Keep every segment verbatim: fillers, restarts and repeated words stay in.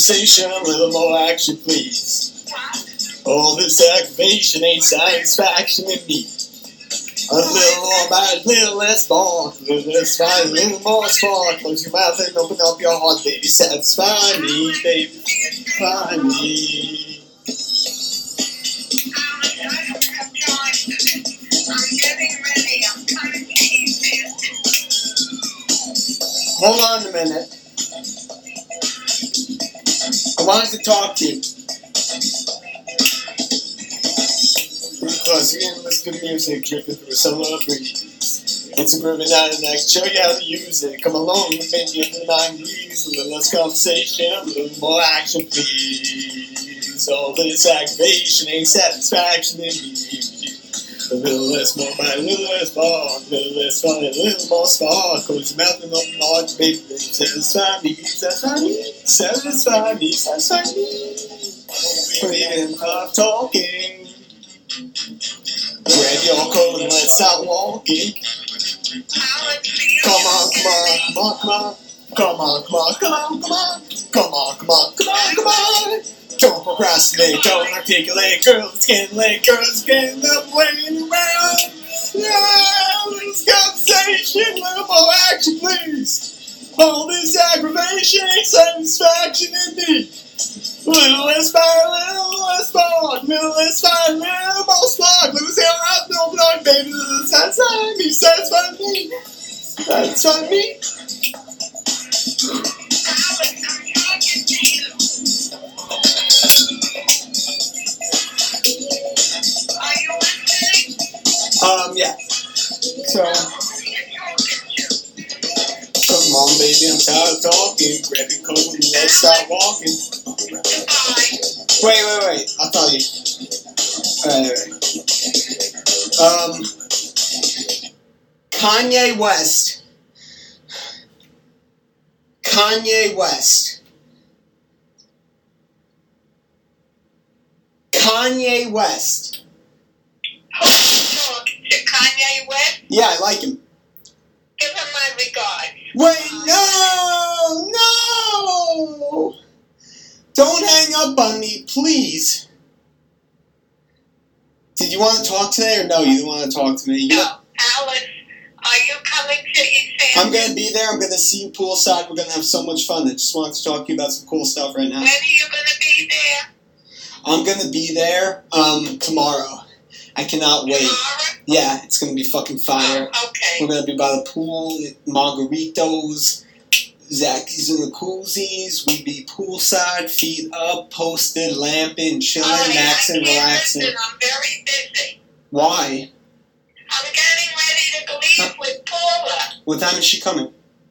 conversation, a little more action, please. All this aggravation ain't satisfaction in me. A little more bite, a little less bark, a little less fight, a little more spark. Close your mouth and open up your heart, baby. Satisfy me, baby. Satisfy me. Hold on a minute. I wanted to talk to you. Because you can listen to music dripping through a summer breeze. It's a groovy night and I can show you how to use it. Come along with me in the nineties. A little less conversation, a little more action, please. All this aggravation ain't satisfaction in me. A little less more bite, a little less bark, a little less fun, a little more spark. Close your mouth and open your heart, baby. Satisfy me, satisfy me, satisfy me, satisfy me. Baby, and stop talking. Grab your coat and let's start walking. Come on, come on, come on, come on. Come on, come on, come on, come on. Come on, come on, come on, come on. Don't procrastinate, don't articulate, girls can't lay, girls can't love waiting around. Yeah, this conversation, little more action, please. All this aggravation ain't satisfaction in me. Little less fire, little less spark, little less fire, little more spark. Let me see how I feel, but baby, satisfy me, satisfy me, satisfy me. Um, yeah. So, come on, baby, I'm tired of talking. Grab your coat and let's start walking. Wait, wait, wait. I'll tell you. Alright, alright. Um, Kanye West. Kanye West. Kanye West. Kanye West? Yeah, I like him. Give him my regards. Wait, no! No! Don't hang up on me, please. Did you want to talk today or no? You didn't want to talk to me? You no. Alice, are you coming to East Hampton? I'm going to be there. I'm going to see you poolside. We're going to have so much fun. I just wanted to talk to you about some cool stuff right now. When are you going to be there? I'm going to be there um, tomorrow. I cannot wait. Tomorrow? Yeah, it's going to be fucking fire. Oh, okay. We're going to be by the pool, Margaritos, Zacky's in the koozies. We be poolside, feet up, posted, lamping, chilling, oh, yeah, maxing, relaxing. Listen, I'm very busy. Why? I'm getting ready to leave huh? with Paula. What time is she coming?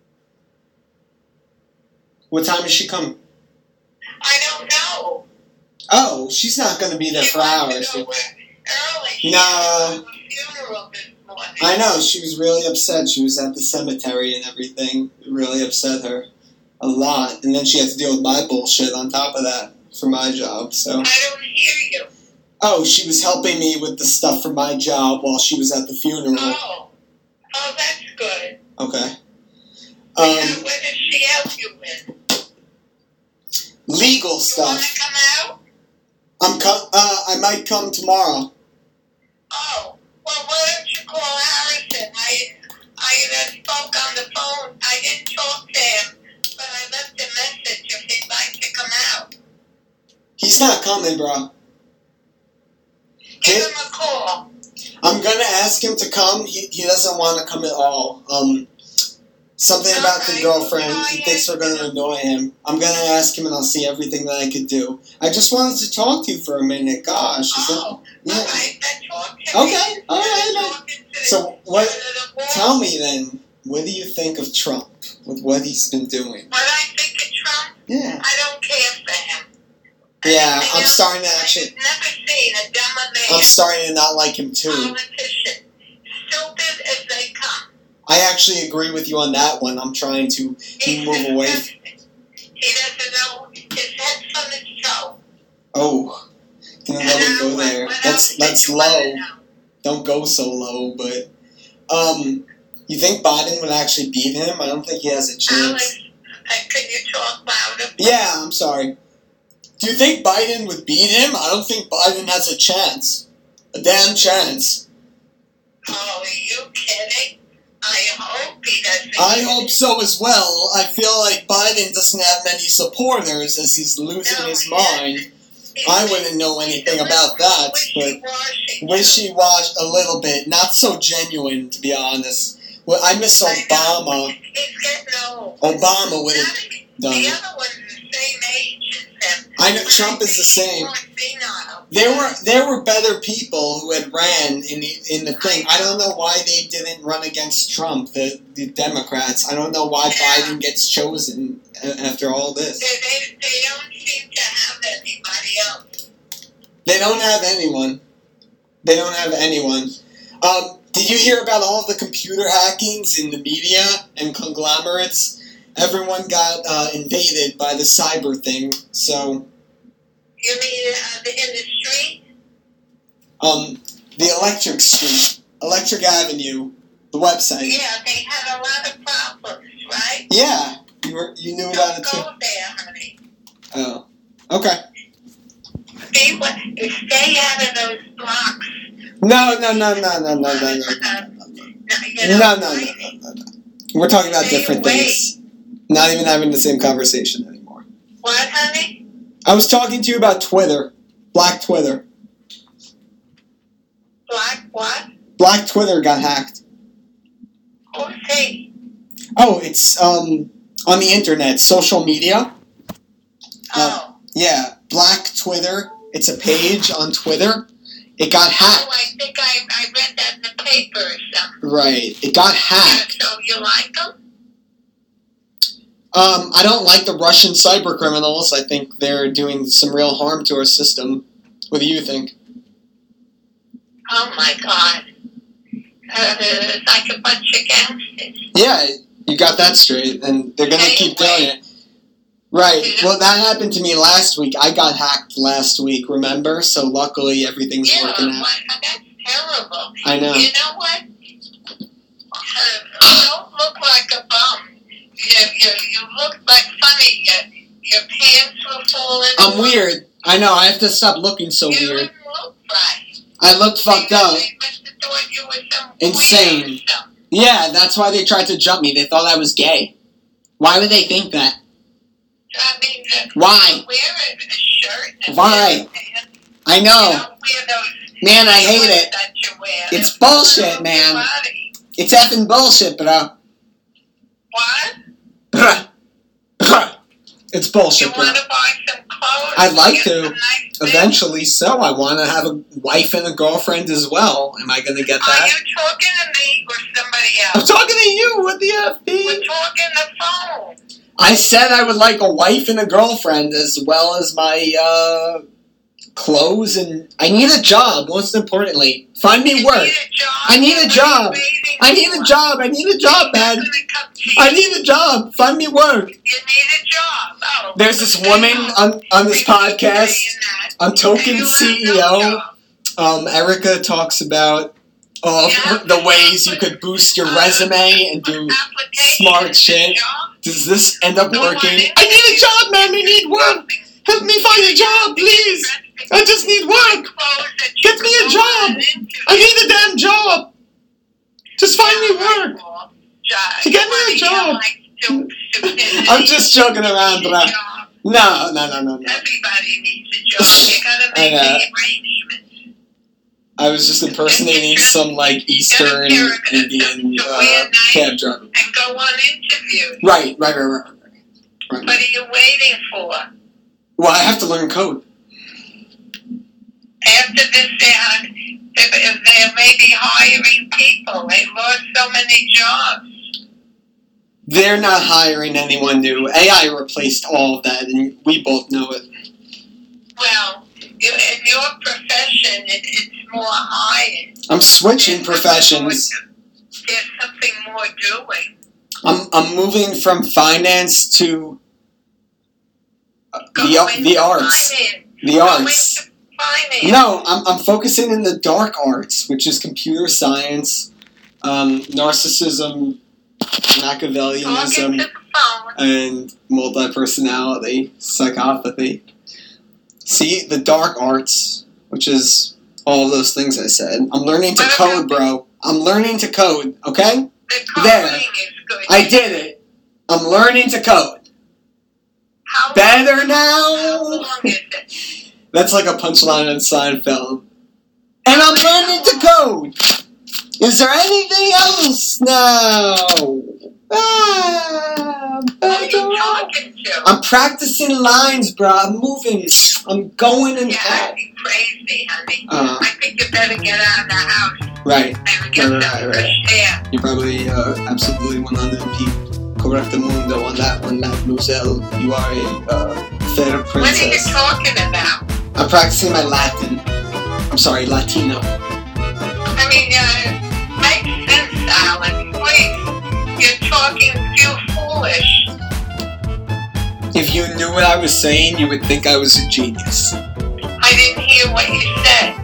What time is she coming? I don't know. Oh, she's not going to be there she for hours. To go early. She no. had a funeral this morning. I know. She was really upset. She was at the cemetery and everything. It really upset her a lot. And then she had to deal with my bullshit on top of that for my job. So. I don't hear you. Oh, she was helping me with the stuff for my job while she was at the funeral. Oh. Oh, that's good. Okay. Um, and what does she help you with? Legal stuff. You want to come out? I'm co- uh, I might come tomorrow. Oh, well, why don't you call Harrison? I, I uh, spoke on the phone. I didn't talk to him, but I left a message if he'd like to come out. He's not coming, bro. Give him a call. I'm gonna ask him to come. He he doesn't want to come at all. Um, something all about right. the girlfriend. Oh, He yeah. thinks we're gonna annoy him. I'm gonna ask him, and I'll see everything that I could do. I just wanted to talk to you for a minute. Gosh, is Oh, it? Yeah. all right, then talk to Okay, me. all right. Talking to So what? the wall. Tell me then. What do you think of Trump with what he's been doing? What I think of Trump? Yeah. I don't care for him. Yeah, I I'm starting to actually. I've never seen a dumber man. I'm starting to not like him too. Politician. Stupid as they come. I actually agree with you on that one. I'm trying to He's move away. disgusting. He doesn't know his head from his toe. Oh, can I let me go there? That's that's low. Don't go so low, but um, you think Biden would actually beat him? I don't think he has a chance. Alex, uh, can you talk louder? Yeah, I'm sorry. Do you think Biden would beat him? I don't think Biden has a chance. A damn chance. Oh, are you kidding? I hope he doesn't. I hope so as well. I feel like Biden doesn't have many supporters as he's losing No, his he mind. I wouldn't know anything about that, but wishy-washy a little bit. Not so genuine, to be honest. Well, I miss Obama. He's getting old. Obama would have done The it. other one's the same age as him. I know Trump is the same. There were there were better people who had ran in the in the thing. I don't know why they didn't run against Trump, the the Democrats. I don't know why Yeah. Biden gets chosen a- after all this. They, they, they don't seem to have anybody else. They don't have anyone. They don't have anyone. Um, did you hear about all of the computer hackings in the media and conglomerates? Everyone got uh, invaded by the cyber thing. So, You mean uh, the, in the street? um, the Electric Street, Electric Avenue, the website. Yeah, they had a lot of problems, right? Yeah, you were you knew about Don't it too. go there, honey. Oh, okay. Stay, stay out of those blocks. No, no, no, no, no, no, no, no, no, No, you no, know, no, no, no, no, no. We're talking about Stay different away. things. Not even having the same conversation anymore. What, honey? I was talking to you about Twitter, Black Twitter. Black what? Black Twitter got hacked. Who's he? Oh, it's um on the internet, social media. Oh. Yeah, Black Twitter. It's a page on Twitter. It got hacked. Oh, I think I, I read that in the paper or something. Right. It got Yeah, hacked. so you like them? Um, I don't like the Russian cyber criminals. I think they're doing some real harm to our system. What do you think? Oh my God. Uh, it's like a bunch of gangsters. Yeah, you got that straight, and they're gonna Stay keep away. doing it. Right. Well, that happened to me last week. I got hacked last week, remember? So luckily everything's Yeah, working out. what, that's terrible. I know. You know what? Uh, don't look like a bum. You, you, you look like funny. Your, your pants were falling I'm off. weird. I know, I have to stop looking so You weird. didn't look right. I look fucked They- up. They must have thought you were some Insane. weird or something. Yeah, that's why they tried to jump me. They thought I was gay. Why would they think that? I mean, uh, Why? wear a, a shirt and Why? pants. I You know. don't wear those Man, I hate shorts it. that you wear. It's They're bullshit, falling off man. your body. It's effing bullshit, bro. What? It's You bullshit, bro. want to buy some clothes? I'd like Get to. some nice things? Eventually, so I want to have a wife and a girlfriend as well. Am I going to get Are that? you talking to me or somebody I'm else? talking to you. What the F, We're B? talking the phone. I said I would like a wife and a girlfriend as well as my uh, clothes, and I need a job. Most importantly, find me You work. need a job. I need a What are job. you waiting I need a for? job. I need a job, man. Who's gonna come to I you? need a job. Find me work. You need a job. Oh, There's this okay. woman on on this They keep podcast. saying that. I'm And Token you C E have no O. job. Um, Erica talks about all Yeah. the ways you could boost your resume and do Application smart for a shit. job. Does this end up No one working? is- I need a job, man. I need work. Help me find a job, please. I just need work. Clothes that you Get me a can job. go on an interview. I need a damn job. Just find me work. To get me a job. I'm just joking around, but I, no, no, no, no, no. Everybody needs a job. You gotta I make know. the arrangements. I was just impersonating some like Eastern Indian uh, cab driver. And go on interviews. Right, right, right, right, right. right. What are you waiting for? Well, I have to learn code. After this, they, they, they may be hiring people. They lost so many jobs. They're not hiring anyone new. A I replaced all of that, and we both know it. Well, you, in your profession, it, it's more hired. I'm switching There's professions. something more- There's something more doing. I'm I'm moving from finance to uh, Go the into the arts. finance. The Go arts. into finance. No, I'm I'm focusing in the dark arts, which is computer science, um, narcissism, Talk Machiavellianism, into the phone. and multi-personality, psychopathy. See, the dark arts, which is all those things I said. I'm learning to What code, about- bro. I'm learning to code, okay? The There. coding is good. I did it. I'm learning to code. How long- Better How now? long is it? That's like a punchline in Seinfeld. And I'm learning to code. Is there anything else now? Ah, Who are you talking to? I'm practicing lines, bro. I'm moving. I'm going in You're fast. acting crazy, honey. Uh, I think you better get out of the house right. and get Right, some right, right. fresh air. You're probably uh, absolutely one hundred p correct mundo on that one, Mademoiselle. You are a uh, fair What are you princess. talking about? I'm practicing my Latin. I'm sorry, Latino. I mean, uh, make sense, Alex. Please. You're talking, you're foolish. If you knew what I was saying, you would think I was a genius. I didn't hear what you said.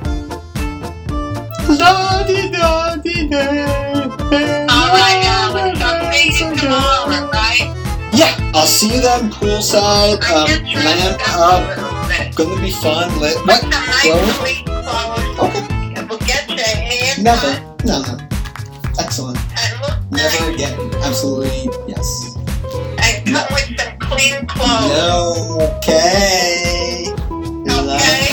All right, Alex. I'll see you tomorrow, right? Yeah, I'll see you then poolside. I Um, get dressed lamp up up. a little bit. Gonna be fun. Lit. Put What? some nice Clothes? clean clothes. Okay. And we'll get your hair Never. cut No, no. Excellent. and look Never nice. again. Absolutely. Yes. And come with some clean clothes. No. Okay. Okay?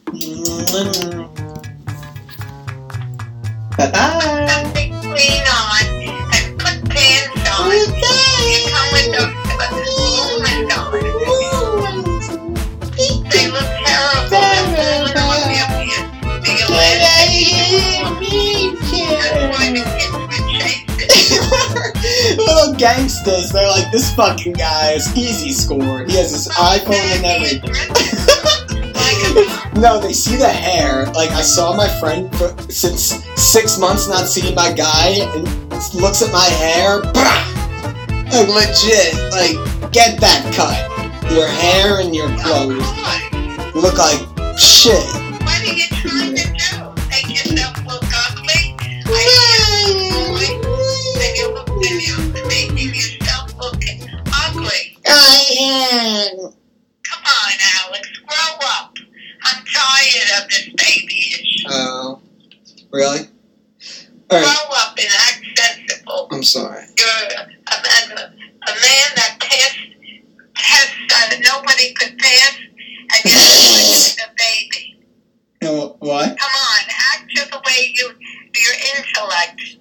Bye bye. Something clean on and put pants on. You come with those bloomers on. They look terrible. They're falling off your pants. The elastic. That's why the kids were chasing. Little gangsters. They're like, this fucking guy is easy score. He has his iPhone and everything. No, they see the hair. Like, I saw my friend for, since six months not seeing my guy, and looks at my hair. Bah! Like, legit. Like, get that cut. Your hair and your clothes look like shit. What are you trying to do? Make yourself look ugly? I and you look and you're making yourself look ugly. I am. Come on, Alex, grow up. I'm tired of this babyish. Oh, really? Grow Alright, up and act sensible. I'm sorry. You're a, a, man, a man that passed tests that nobody could pass, and you're like a baby. No, what? Come on, act to the way you, your intellect.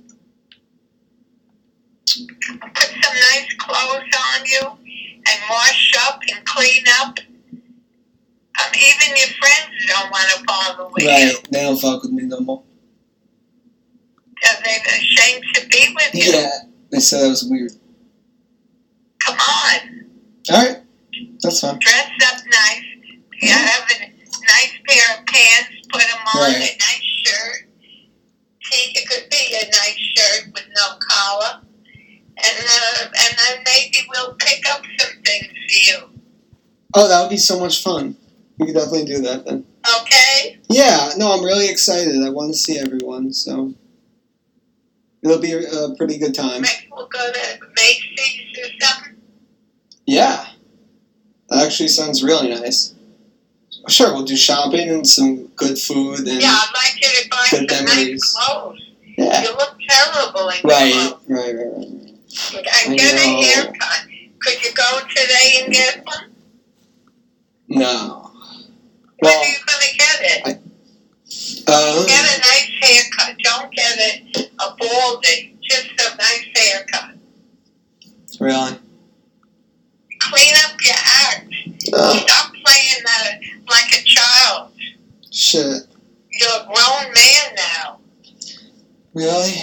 Put some nice clothes on you, and wash up and clean up. Um, even your friends don't want to bother with Right, you. they don't fuck with me no more. They're ashamed to be with you. Yeah, they said I was weird. Come on, Alright, that's fine. dress up nice. You have a nice pair of pants, put them on, Right. a nice shirt. See, it could be a nice shirt with no collar. And, uh, and then maybe we'll pick up some things for you. Oh, that would be so much fun. We could definitely do that then. Okay? Yeah, no, I'm really excited. I want to see everyone, so it'll be a, a pretty good time. Maybe we'll go to Macy's or something. Yeah, that actually sounds really nice. Sure, we'll do shopping and some good food and Yeah, I'd like you to buy Good some memories. nice clothes. yeah. You look terrible in Right, clothes. right, right, right. And I get know. a haircut. Could you go today and get one? No. When Well, are you going to get it? uh, Get a nice haircut. Don't get a, a balding. Just a nice haircut. really? Clean up your act. Oh, Stop playing that like a child. shit. You're a grown man now. Really?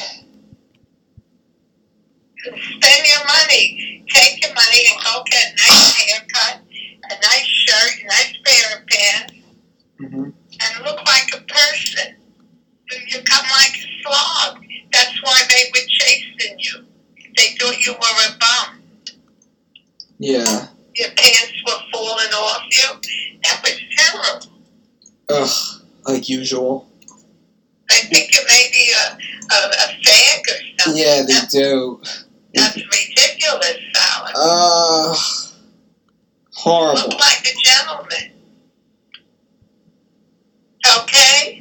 Spend your money. Take your money and go get a nice haircut, a nice shirt, a nice pair of pants, Mm-hmm. and look like a person. You come like a slob. That's why they were chasing you. They thought you were a bum. Yeah. Your pants were falling off you. That was terrible. Ugh, like usual. They think you may be a, a, a fag or something. Yeah, they That's, do. that's ridiculous, Alex. Uh, horrible. Look like a gentleman. Okay?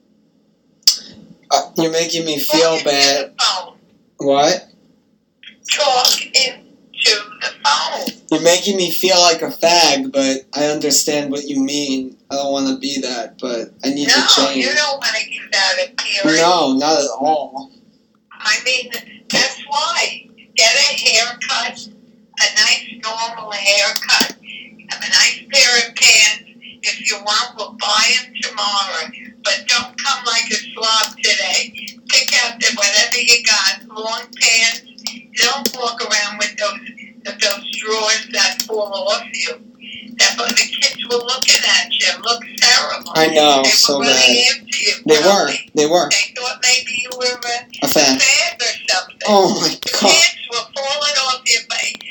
Uh, you're making me feel Talk bad. into the phone. What? Talk into the phone. You're making me feel like a fag, but I understand what you mean. I don't want to be that, but I need No, to change. you don't want to give that appearance. No, not at all. I mean, that's why. Get a haircut, a nice normal haircut, have a nice pair of pants. If you want, we'll buy them tomorrow. But don't come like a slob today. Pick out the, whatever you got, long pants. Don't walk around with those those drawers that fall off you. That the kids were looking at you. Look terrible. I know, they so were bad. running after you. They were. probably. They were. They thought maybe you were a, A fan. a fan or something. Oh my The god. pants were falling off your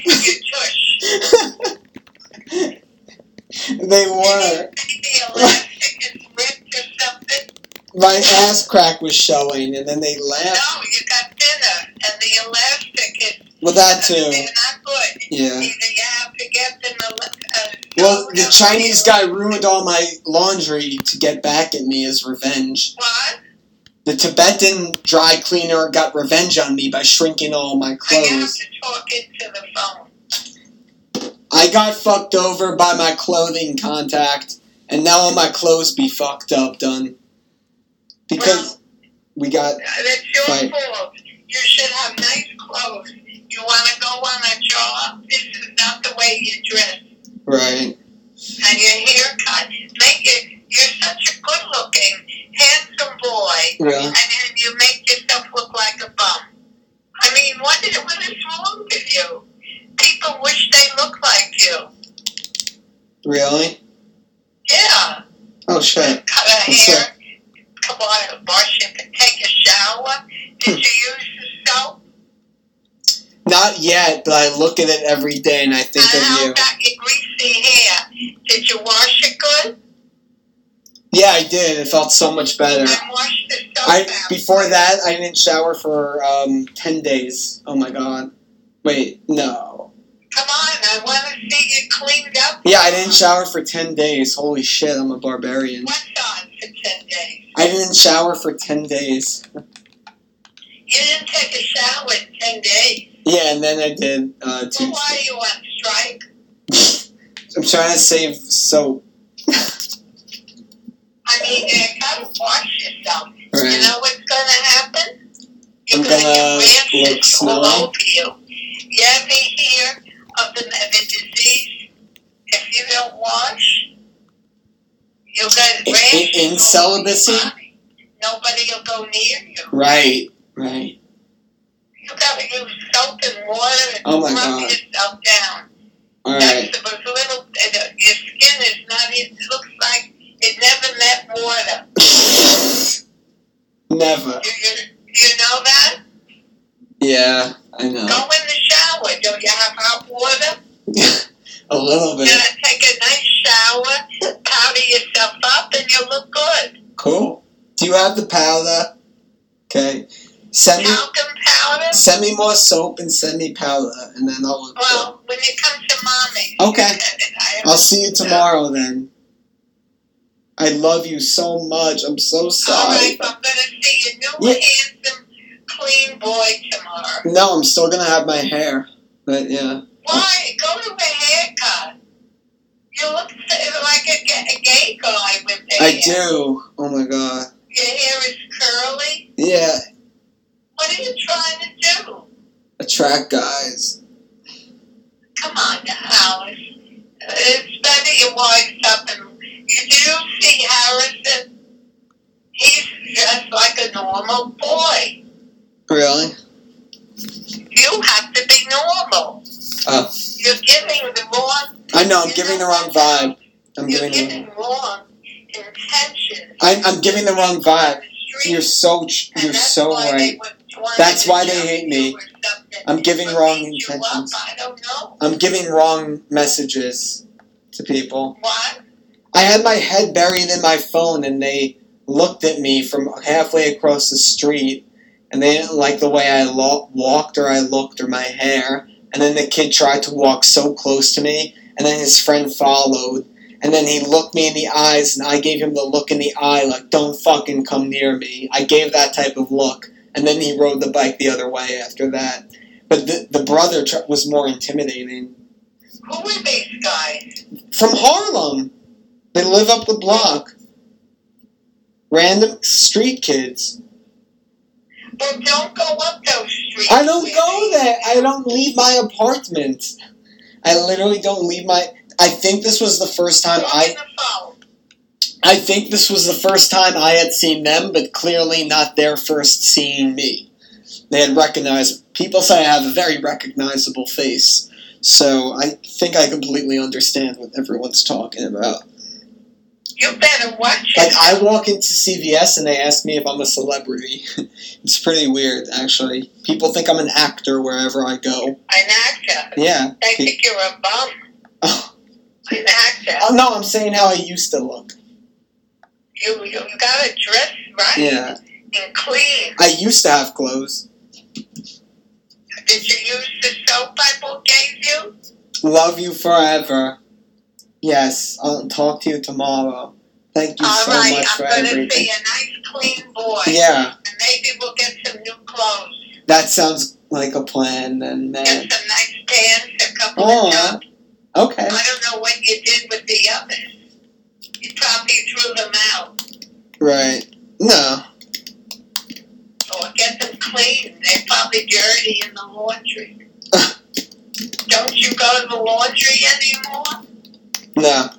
face. Your tush. They were. Maybe the elastic is ripped or something. My ass crack was showing, and then they laughed. No, you got thinner, and the elastic is. Well, that They're too. not good. Yeah. Either you have to get them a. a Well, the soda Chinese or- guy ruined all my laundry to get back at me as revenge. What? The Tibetan dry cleaner got revenge on me by shrinking all my I have clothes. to talk into the phone. I got fucked over by my clothing contact, and now all my clothes be fucked up done. Because we got... That's your Right. fault. You should have nice clothes. You want to go on a job? This is not the way you dress. Right. And your haircut. Make it. You're such a good-looking, handsome boy. Really? And then you make yourself look like a bum. I mean, what is, what is wrong with you? People wish they looked like you. Really? Yeah. Oh, shit. Cut a What's hair. Come on, wash it and take a shower. Did you use the soap? Not yet, but I look at it every day and I think And of how you. about your greasy hair? Did you wash it good? Yeah, I did. It felt so much better. And wash the soap I out. Before that, I didn't shower for um, ten days. Oh, my God. Wait, no. Come on, I want to see you cleaned up. Yeah, I didn't shower for ten days. Holy shit, I'm a barbarian. What's on for ten days? I didn't shower for ten days. You didn't take a shower in ten days. Yeah, and then I did uh, two. Well, why are you on strike? I'm trying to save soap. I mean, you gotta wash yourself. You Right. know what's gonna happen? You're I'm gonna, gonna get look rashes all smelly. over you. You ever hear of the, the disease? If you don't wash, you'll get In- rashes. in- in all celibacy? over your body. Nobody will go near you. Right, right. You gotta use soap and water and Oh my rub God. yourself down. All That's right. the little. Uh, your skin is not. It looks like it never met water. Never. You, you, you know that? Yeah, I Go know. in the shower. Don't you have hot water? A little You bit. gotta take a nice shower, powder yourself up, and you look good. Cool. Do you have the powder? Okay. Send me, Talcum powder. send me more soap and send me powder, and then I'll look good. Well, when you come to mommy. Okay. I, I'll see you tomorrow then. I love you so much. I'm so All sorry. right, I'm gonna see your new Yeah. handsome, clean boy tomorrow. No, I'm still gonna have my hair. But yeah. Why? Go to a haircut. You look like a, ga- a gay guy with the I hair. do. Oh my god. Your hair is curly. Yeah. What are you trying to do? Attract guys. Come on now, Alice. It's better you wise up and you do see Harrison. He's just like a normal boy. Really? You have to be normal. Oh. You're giving the wrong. I know, I'm you giving know the wrong what? vibe. I'm You're giving the giving wrong intentions. I, I'm giving the wrong vibe. On the street, You're so tr- and you're that's so why they right. would want That's to why they jump hate you me. or something, I'm giving or wrong beat you up. intentions. I don't know. I'm giving wrong messages to people. What? I had my head buried in my phone and they looked at me from halfway across the street and they didn't like the way I lo- walked or I looked or my hair. And then the kid tried to walk so close to me and then his friend followed And then he looked me in the eyes, and I gave him the look in the eye, like, don't fucking come near me. I gave that type of look. And then he rode the bike the other way after that. But the, the brother tr- was more intimidating. Who were these guys? From Harlem. They live up the block. Random street kids. Well, don't go up those streets. I don't go there. I don't leave my apartment. I literally don't leave my... I think this was the first time Talk I... on the phone. I think this was the first time I had seen them, but clearly not their first seeing me. They had recognized... People say I have a very recognizable face, so I think I completely understand what everyone's talking about. You better watch it. Like, I walk into C V S and they ask me if I'm a celebrity. It's pretty weird, actually. People think I'm an actor wherever I go. An actor. Yeah. They think you're a bum. Oh. An actor. Oh, no, I'm saying how I used to look. You you gotta dress right. Yeah. And clean. I used to have clothes. Did you use the soap I gave you? Love you forever. Yes, I'll talk to you tomorrow. Thank you All so right, much I'm for gonna everything. see a nice clean boy. Yeah, And maybe we'll get some new clothes. that sounds like a plan then, man. Get some nice pants, a couple Oh, of tops. okay. I don't know what you did with the others. You probably threw them out. Right. No. Or get them clean. They're probably dirty in the laundry. Don't you go to the laundry anymore? No.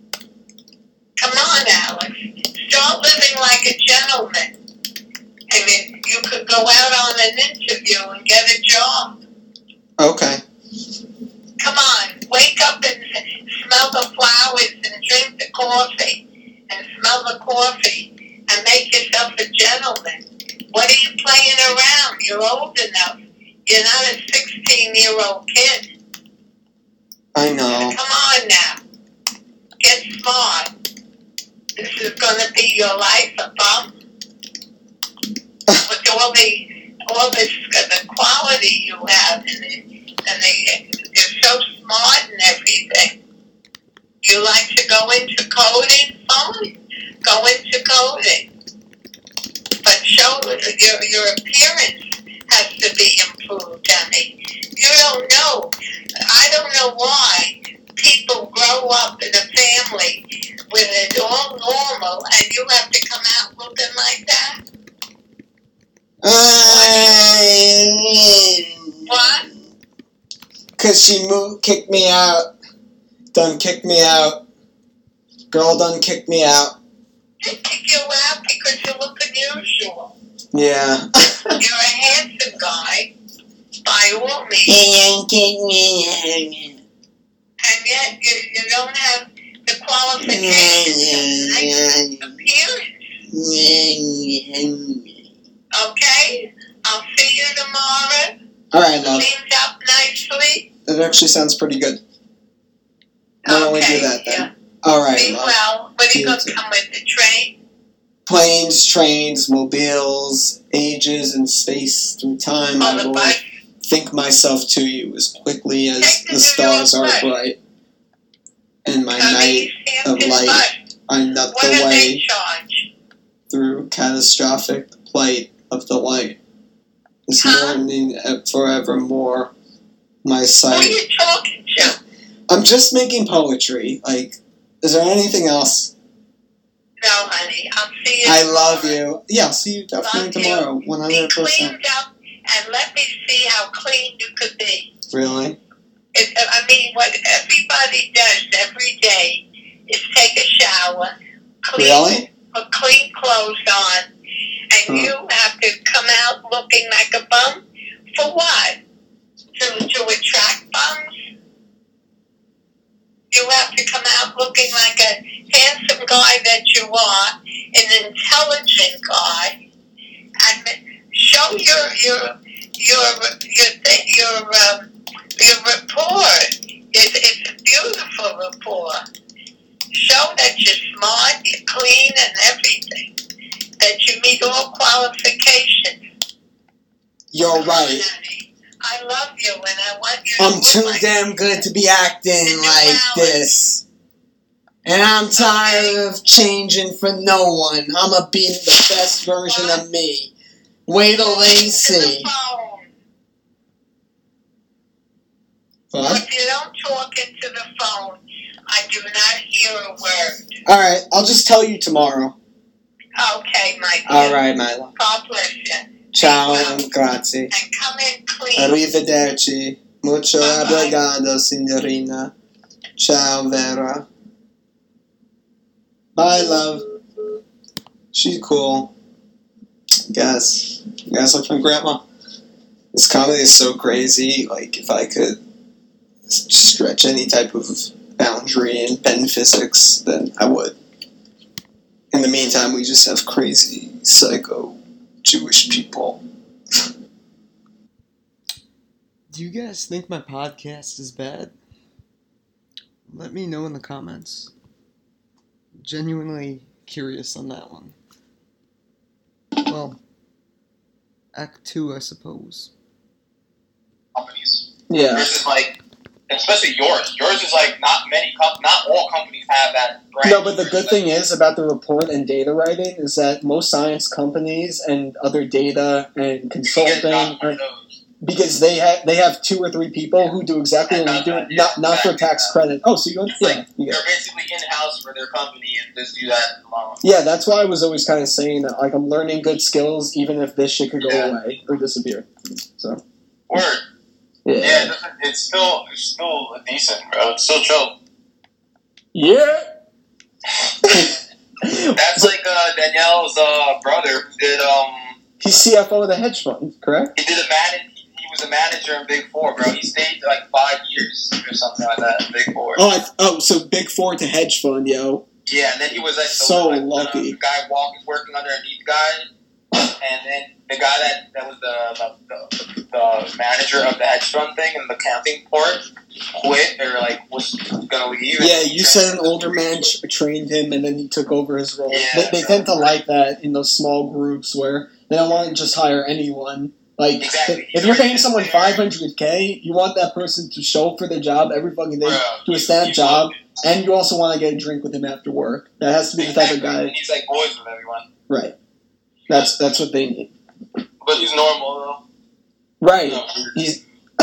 Come on, Alex. Start living like a gentleman. I mean, you could go out on an interview and get a job. Okay. Come on, wake up and smell the flowers and drink the coffee and smell the coffee and make yourself a gentleman. What are you playing around? You're old enough. You're not a sixteen-year-old kid. I know. Come on now. Get smart. This is going to be your life, a bum. With all the, all this, uh, the quality you have, and, the, and the, you're so smart and everything. You like to go into coding? Fine. Go into coding. But show your, your appearance has to be improved, honey. You don't know. I don't know why people grow up in a family with it all normal and you have to come out looking like that. Uh, What? Cause she moved, kicked me out. Done kicked me out. Girl done kicked me out. They kick you out because you look unusual. Yeah. You're a handsome guy, by all means. And yet you, you don't have the qualifications and nice appearance. Okay? I'll see you tomorrow. Alright, love. Cleaned up nicely. That actually sounds pretty good. Why don't we do that then? Yeah. Alright, Be love. well. What are you You going too. to come with, the train? Planes, trains, mobiles, ages, and space through time. I On the will bus? think myself to you as quickly as Take the the New stars York are bus. bright. And my On the night East Hampton of light, bus. I nut What the do they way charge? through catastrophic plight of the light. This Huh? morning, uh, forevermore, my Who are sight. you talking to? I'm just making poetry. Like, is there anything else? No, honey. I'll see you I tomorrow. love you. Yeah, I'll see you definitely Love you. tomorrow. one hundred Be percent. cleaned up and let me see how clean you could be. Really? It, I mean, what everybody does every day is take a shower, clean, Really? put clean clothes on, and Huh. you have to come out looking like a bum? For what? To, to attract bums? You have to come out looking like a handsome guy that you are, an intelligent guy, and show your your your your thing, your um, your rapport. It's, it's a beautiful rapport. Show that you're smart, you're clean, and everything. That you meet all qualifications. You're Come on, right. honey. I love you, and I want you to I'm look too like damn good to be acting And like Alex. this. And I'm tired of changing for no one. I'ma be the best version of me. Wait till they see. What? If you don't talk into the phone, I do not hear a word. Alright, I'll just tell you tomorrow. Okay, my dear. Alright, my love. God bless you. Ciao and grazie. And come in clean. Arrivederci. Mucho obrigado, signorina. Ciao, Vera. Bye, love. She's cool. Guess. You guys like my grandma? This comedy is so crazy. Like, if I could stretch any type of boundary in Ben physics, then I would. In the meantime, we just have crazy, psycho Jewish people. Do you guys think my podcast is bad? Let me know in the comments. Genuinely curious on that one. Well, Act two, I suppose. Companies. Yeah. Versus like, especially yours. Yours is like not many, com- not all companies have that brand. No, but the good thing is about the report and data writing is that most science companies and other data and consulting are, because they have they have two or three people who do exactly what we do, not not for tax credit. Oh, so you want yeah, like, yeah. They're basically in house for their company and just do that alone. Yeah, that's why I was always kind of saying that like I'm learning good skills even if this shit could go Yeah. away or disappear. So Word. yeah, Yeah, it doesn't- it's still it's still decent, bro. It's still chill. yeah. That's like uh, Danielle's uh, brother who did um He's C F O of the hedge fund, correct? he did a man he, he was a manager in Big Four, bro. He stayed like five years or something like that in Big Four. Oh, I th- oh, so Big Four to hedge fund, yo. Yeah, and then he was like the, So like, lucky. The, the guy walking working underneath guy, and then the guy that, that was the, the the manager of the hedge fund thing and the accounting part quit or like was gonna leave. Yeah, you said an older man ch- trained him, and then he took over his role. Yeah, they they tend to like that in those small groups where they don't want to just hire anyone. Like, Exactly. if you're paying someone five hundred k, you want that person to show up for their job every fucking day, Bro, do a he- stand-up he job, loved it. and you also want to get a drink with him after work. That has to be the type of Exactly. guy. And he's like boys with everyone, Right. That's that's what they need. but he's normal though. Right. No, He's.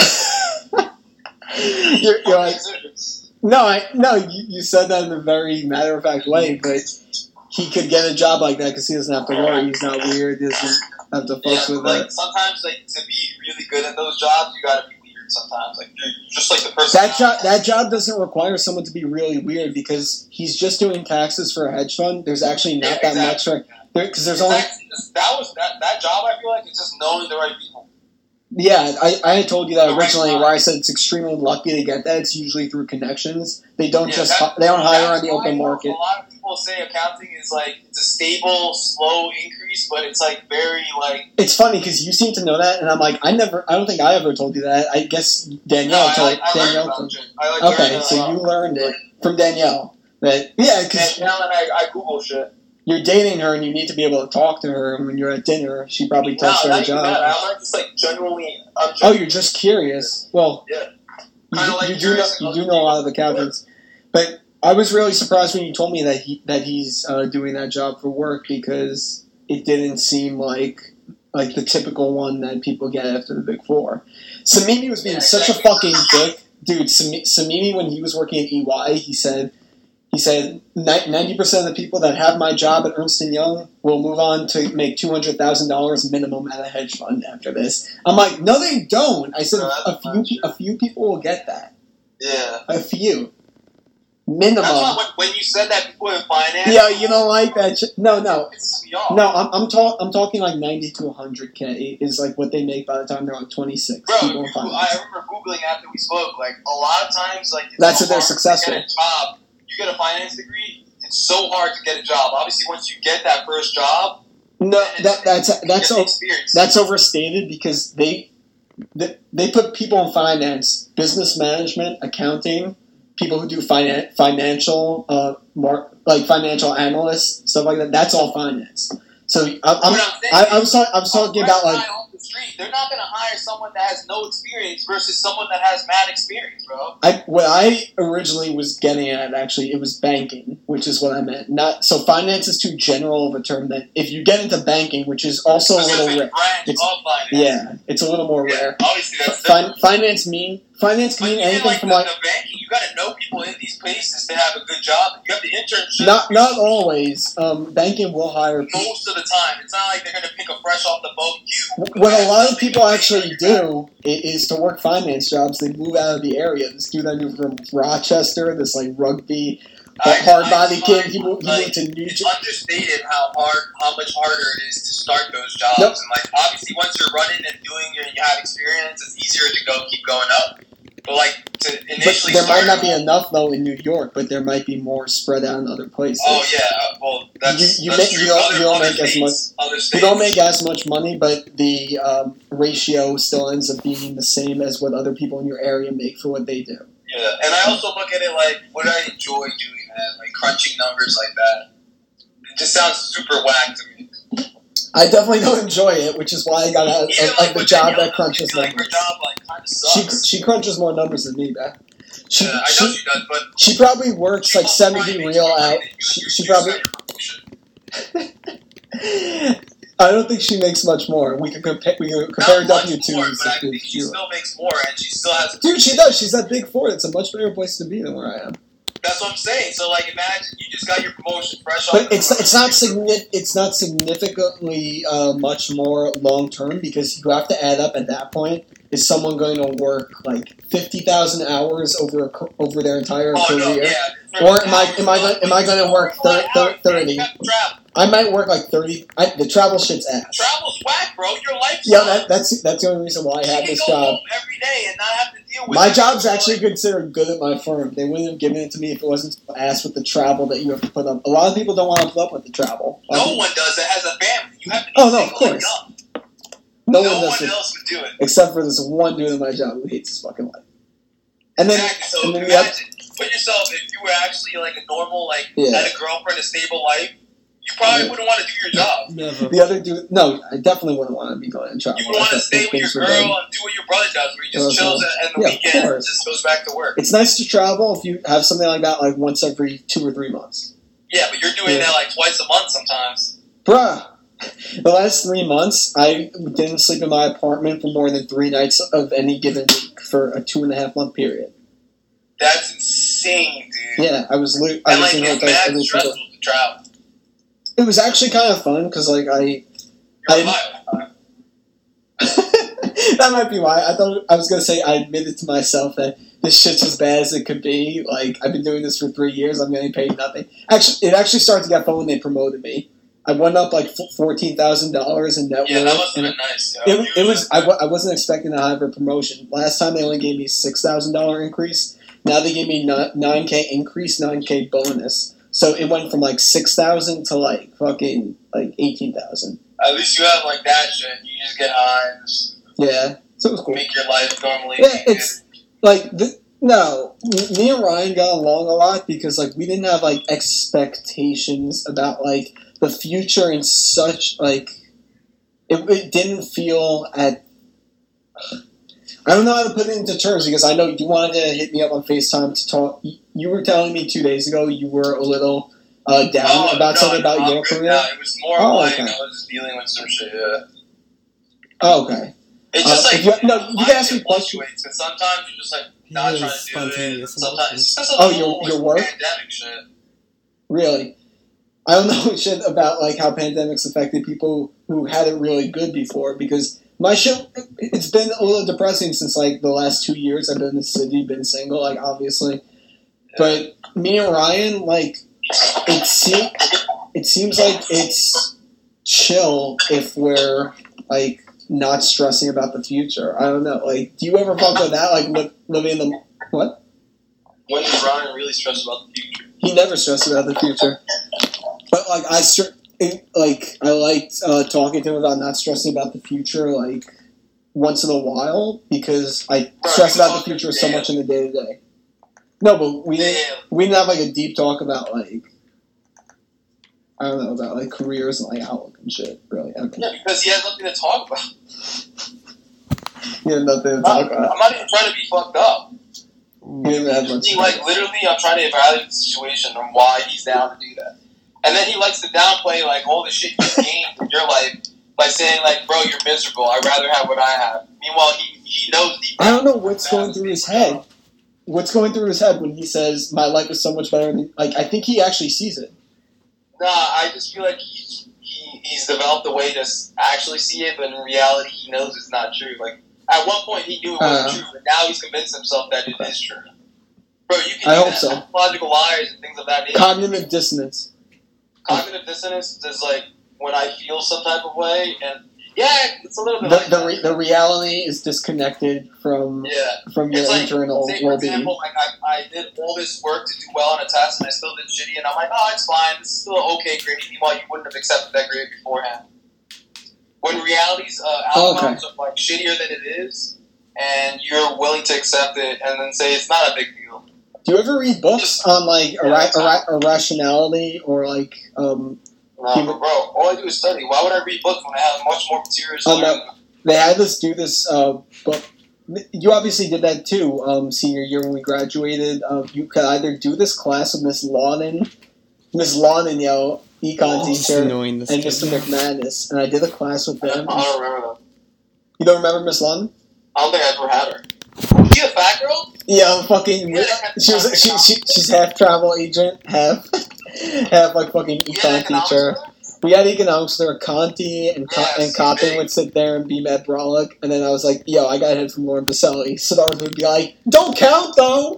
you're, you're like, no, I no. You, you said that in a very matter of fact way, but he could get a job like that because he doesn't have to worry. He's not weird. He doesn't have to fuss Yeah, with like it. sometimes, like to be really good at those jobs, you gotta be weird. Sometimes, like you're just like the person. That job, that job doesn't require someone to be really weird because he's just doing taxes for a hedge fund. There's actually not Yeah, that exactly. much because there's only Exactly. That was that that job. I feel like is just knowing the right people. yeah. I, I had told you that The right originally job. where I said it's extremely lucky to get that. It's usually through connections. They don't Yeah, just that- hi- they don't hire that's on the why open market. A lot of people say accounting is like it's a stable, slow increase, but it's like very like. It's funny because you seem to know that, and I'm like, I never, I don't think I ever told you that. I guess Danielle No, I, told like, I learned Danielle. about Told, it. I like okay, learned so about you it. learned it from Danielle. That yeah, because Danielle and I, I Google shit. you're dating her and you need to be able to talk to her. And when you're at dinner, she probably No, tells her not her even job. that. I'm like just like genuinely. I'm Oh, genuinely you're just curious. Well, Yeah. you, Kinda do- like you do know curious you about do know a lot of accountants, but I was really surprised when you told me that he that he's uh, doing that job for work because it didn't seem like like the typical one that people get after the Big Four. Samimi was being Yeah, such a exactly. fucking dick, dude. Sami- Samimi, when he was working at E Y, he said. He said ninety percent of the people that have my job at Ernst and Young will move on to make two hundred thousand dollars minimum at a hedge fund after this. I'm like, no, they don't. I said No, that's a few, not pe- true. a few people will get that. Yeah. A few, minimum. That's why when, when you said that people in finance. Yeah, you don't like that shit. No, no, It's me off. no. I'm I'm, talk, I'm talking like ninety to one hundred k is like what they make by the time they're like twenty-six. Bro, people in you, finance. I remember googling after we spoke. Like a lot of times, like it's That's so if they're hard to successful. Get a job. You get a finance degree. It's so hard to get a job. Obviously, once you get that first job, No, then that that's you that's get the o- experience. that's overstated because they they, they put people in finance, business management, accounting, people who do finan- financial uh mar- like financial analysts, stuff like that. That's all finance. So I, What I'm, I'm saying I, I is, was talk, I was a talking fresh about like guy off the street agree. They're not gonna hire someone that has no experience versus someone that has mad experience, bro. I what I originally was getting at actually it was banking, which is what I meant. Not so finance is too general of a term that if you get into banking, which is also a little rare. Branch It's, of finance. yeah, it's a little more Yeah, rare. obviously that's Fin- finance mean finance can But mean even anything like from the, like the banking, you gotta know people in these places to have a good job. You have the internship. not not always. Um, banking will hire people. Most of the time, it's not like they're gonna pick a fresh off the boat you. What a lot of people actually do i- is to work finance jobs. They move out of the area. This dude I knew from Rochester, this like rugby I- hard I body find, kid, he moved, he like, moved to New It's Jersey. understated how hard, how much harder it is to start those jobs. Nope. And like, obviously, once you're running and doing your, you have experience, it's easier to go keep going up. But like to But initially, there might start, not be enough though in New York, but there might be more spread out in other places. Oh yeah, well that's You- you that's make- true. you don't- other, you don't other make as states, Other You states. don't make as much money, but the um, ratio still ends up being the same as what other people in your area make for what they do. Yeah, and I also look at it like, would I enjoy doing that? Like crunching numbers like that. It just sounds super whack to me. I definitely don't enjoy it, which is why I got out of, Even of like the with job Danielle, that crunches I feel like her numbers. job like kind of She sucks. she crunches more numbers than me, Beth. She, yeah, I know she, she does, but she probably works she like also seventy probably makes real more money out. than you. She, You- she you probably. set your promotion. I don't think she makes much more. We could compare. We could compare Not much W more, twos. but I think she still makes more, and she still has. Dude, she does. She's at Big Four. It's a much better place to be than where I am. That's what I'm saying. So like, imagine you just got your promotion fresh off. But the it's promotion. it's not signi- it's not significantly uh, much more long term because you have to add up at that point. Is someone going to work like fifty thousand hours over a, co- over their entire Oh no, career? yeah. Or am I am I gonna, am I going to work thir- thir- thirty? Travel. I might work like thirty. I, the travel shit's ass. Travel's whack, bro. Your life. Yeah, sucks. that, that's that's the only reason why I You have can this go job. home every day and not have to deal with My it. job's So, actually like, considered good at my firm. They wouldn't have given it to me if it wasn't so ass with the travel that you have to put up. A lot of people don't want to put up with the travel. A lot of No people- one does that has a family. You have to be Oh, no, of single and course. young. no, No, one does one it else would do it. except for this one dude in my job who hates his fucking life. And then, Exactly. So and then we imagine, have, put yourself if you were actually like a normal, like Yeah. had a girlfriend, a stable life. You probably Yeah. wouldn't want to do your job. Never. the other dude. No, I definitely wouldn't want to be going and travel. You would want to I stay think with your things were girl done. and do what your brother does, where he just Okay. chills and, and the Yeah, of weekend and course. just goes back to work. It's nice to travel if you have something like that, like once every two or three months. Yeah, but you're doing Yeah. that like twice a month sometimes. Bruh, the last three months, I didn't sleep in my apartment for more than three nights of any given week for a two and a half month period. That's insane, dude. Yeah, I was. Lo- I And was like in it's hotels mad every stressful single- to travel. It was actually kind of fun because, like, I. You're I- alive. that might be why I thought I was gonna say I admitted to myself that this shit's as bad as it could be. Like I've been doing this for three years. I'm getting paid nothing. Actually, it actually started to get fun when they promoted me. I went up like fourteen thousand dollars in net Yeah, that worth, must have and been nice. Yo. It, it was. I, w- I wasn't expecting a high of a promotion. Last time they only gave me six thousand dollar increase. Now they gave me nine k increase, nine k bonus. So it went from like six thousand to like fucking like eighteen thousand. At least you have like that shit. You just get high and just Yeah, so it was cool. make your life normally. Yeah, it's like the, no. m- Me and Ryan got along a lot because like we didn't have like expectations about like the future and such. Like it, it didn't feel at. I don't know how to put it into terms because I know you wanted to hit me up on FaceTime to talk. You- You were telling me two days ago you were a little uh, down Oh, about no, something no, about I'm your good career. now. It was more Oh, like okay. I was just dealing with some shit. Yeah. Oh, okay. It's just Uh, like if you- no, you life can ask me fluctuates, because sometimes you're just like not Yeah, trying to do it. spontaneous Sometimes it's just a Oh, whole, your- like, your work? pandemic shit. Really? I don't know shit about like how pandemics affected people who had it really good before because my shit it's been a little depressing since like the last two years I've been in the city, been single, like obviously. But me and Ryan, like it se- it seems like it's chill if we're like not stressing about the future. I don't know. Like, do you ever fuck with that? Like li- living in the what? When does Ryan really stress about the future? He never stressed about the future. But like I str- it, like I liked uh, talking to him about not stressing about the future like once in a while because I stress about the future so much in the day to day. No, but we didn't Damn. we didn't have like a deep talk about like I don't know about like careers and like outlook and shit. Really, okay. Yeah, because he has nothing to talk about. You have nothing to I'm talk not, about. I'm not even trying to be fucked up. You didn't have much. He, like, literally, I'm trying to evaluate the situation and why he's down to do that. And then he likes to downplay, like, all the shit you've gained in your life by saying, like, bro, you're miserable. I'd rather have what I have. Meanwhile, he, he knows deep I don't down know what's going through his head. What's going through his head when he says, my life is so much better than... Like, I think he actually sees it. Nah, I just feel like he's, he, he's developed a way to s- actually see it, but in reality, he knows it's not true. Like, at one point, he knew it wasn't Uh, true, but now he's convinced himself that it is true. Bro, you can I do hope that. so. Logical liars and things of that nature. Cognitive dissonance. Cognitive dissonance is like when I feel some type of way, and yeah, it's a little bit The, like the, that. re- the reality is disconnected from Yeah. from your It's like, internal say for well-being. example, like I, I did all this work to do well on a test, and I still did shitty, and I'm like, oh, it's fine, this is still an okay grade, meanwhile you wouldn't have accepted that grade beforehand. When reality's uh, outcomes Okay. are like shittier than it is, and you're willing to accept it, and then say it's not a big deal. Do you ever read books on, like, ira- ira- irrationality or, like, um... No, but bro, all I do is study. Why would I read books when I have much more material to Oh, learn? no. They had us do this uh, book. You obviously did that too, um, senior year when we graduated. Uh, you could either do this class with Miss Lawnon, Miss Lawnon, yo, econ Oh, teacher, annoying this and kid. Mister McManus, and I did a class with I them. don't remember them. You don't remember Miss Lawnon? I don't think I ever had her. She a fat girl? Yeah, fucking. Yeah, She was. She, she, she's half travel agent, half, half like fucking You econ had economics teacher. with her? We had economics there, Conti and Co- Yes, and Coppin big. would sit there and be Matt Brolick, and then I was like, "Yo, I got a hit from Lauren Baselli." Siddharth would be like, "Don't count though,"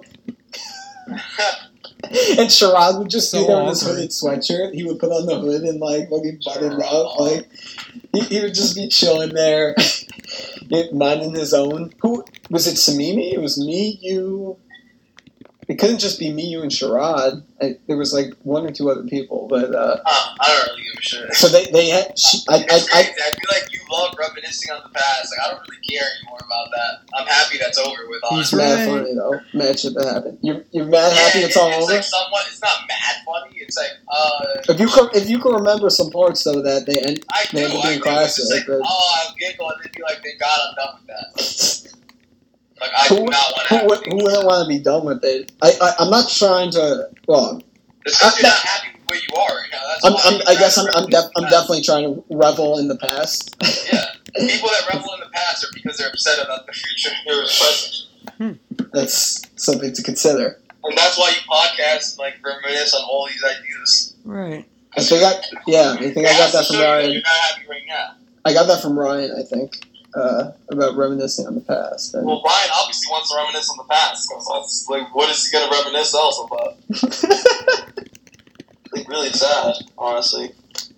and Sharad would just So be there in his awkward. hooded sweatshirt. He would put on the hood and like fucking button up, like he, he would just be chilling there, minding his own. Who was it? Samimi? It was me, you. It couldn't just be me, you, and Sharad. I, there was like one or two other people, but uh, Huh, I don't really give a shit. so they they had. She, I, I, It's I, crazy. I feel like you love reminiscing on the past. Like I don't really care anymore about that. I'm happy that's over with. He's Honestly. mad right. funny though. Mad shit that happened. You're you're mad happy Yeah, it's all it's over. like somewhat. It's not mad funny. It's like uh. If you can, if you can remember some parts though that they end, I do. they I end do. up being It's classic. just like, but oh, I'll giggle and then be like, thank God I'm done with that. Like I who do not want to who, have would, to who wouldn't want to be done with it? I, I I'm not trying to. Well, It's because you're not happy with where you are. You know, that's I'm, why I'm you I guess I'm rather I'm, def, reminisce I'm on the definitely trying to revel in the past. past. Yeah. People that revel in the past are because they're upset about the future or the present. That's something to consider. And that's why you podcast, like, reminisce on all these ideas. Right. I think I yeah I think I got that from You're Ryan. not happy right now. I got that from Ryan. I think uh, about reminiscing on the past. And Well, Brian obviously wants to reminisce on the past. Because that's, like, what is he going to reminisce else about? Like, really sad, honestly.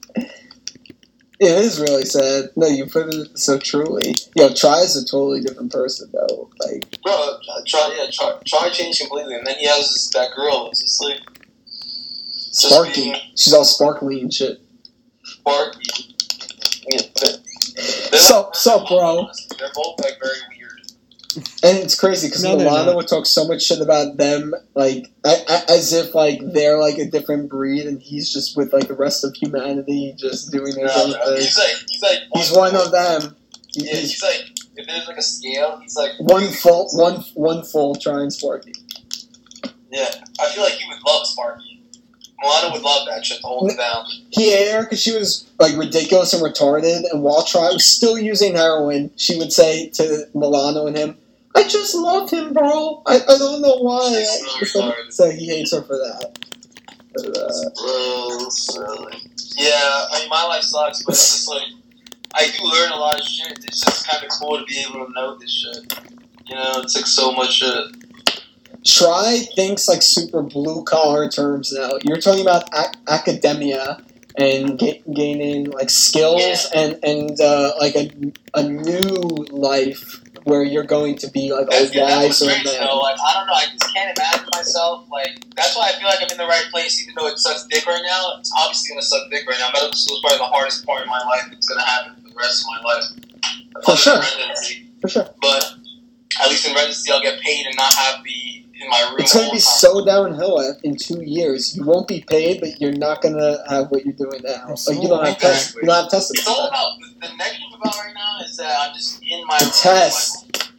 It is really sad. No, you put it so truly. Yo, Try is a totally different person, though. Like, Bro, uh, try, yeah, try, try change completely. And then he has this, that girl. It's just like, just Sparky. being She's all sparkly and shit. Sparky. Yeah, but they're Sup- not- sup, bro? They're both, like, very weird. And it's crazy because No, they're Milana not. would talk so much shit about them, like, a- a- as if, like, they're, like, a different breed and he's just with, like, the rest of humanity just doing his No, own no, thing. he's like, he's like, He's one of them. He- Yeah, he's he's like, if there's like a scale, he's like one full, one, one full trying Sparky. Yeah, I feel like he would love Sparky. Milana would love that shit to hold him down. He hated her because she was like ridiculous and retarded, and while Try was still using heroin, she would say to Milano and him, "I just love him, bro. I, I don't know why." She's so retarded. So he hates her for that. But, uh, Bro, silly. Yeah, I mean, my life sucks, but it's just like, I do learn a lot of shit. It's just kind of cool to be able to know this shit. You know, it's like so much shit. Try thinks like super blue collar terms now. You're talking about ac- academia and ga- gaining like skills Yeah. and and uh, like a a new life where you're going to be like a That's, yeah, that's wiser what's crazy, man. though. Like, I don't know. I just can't imagine myself. Like, that's why I feel like I'm in the right place, even though it sucks dick right now. It's obviously gonna suck dick right now. Medical school is probably the hardest part in my life. It's gonna happen for the rest of my life. For Other than sure. residency. For sure. But at least in residency, I'll get paid and not have to be in my room. It's going all to be the time. so downhill at- in two years. You won't be paid, but you're not going to have what you're doing now. Like you don't have test, you don't have tested. It's all about the negative about right now is that I'm just in my The room. test. Like,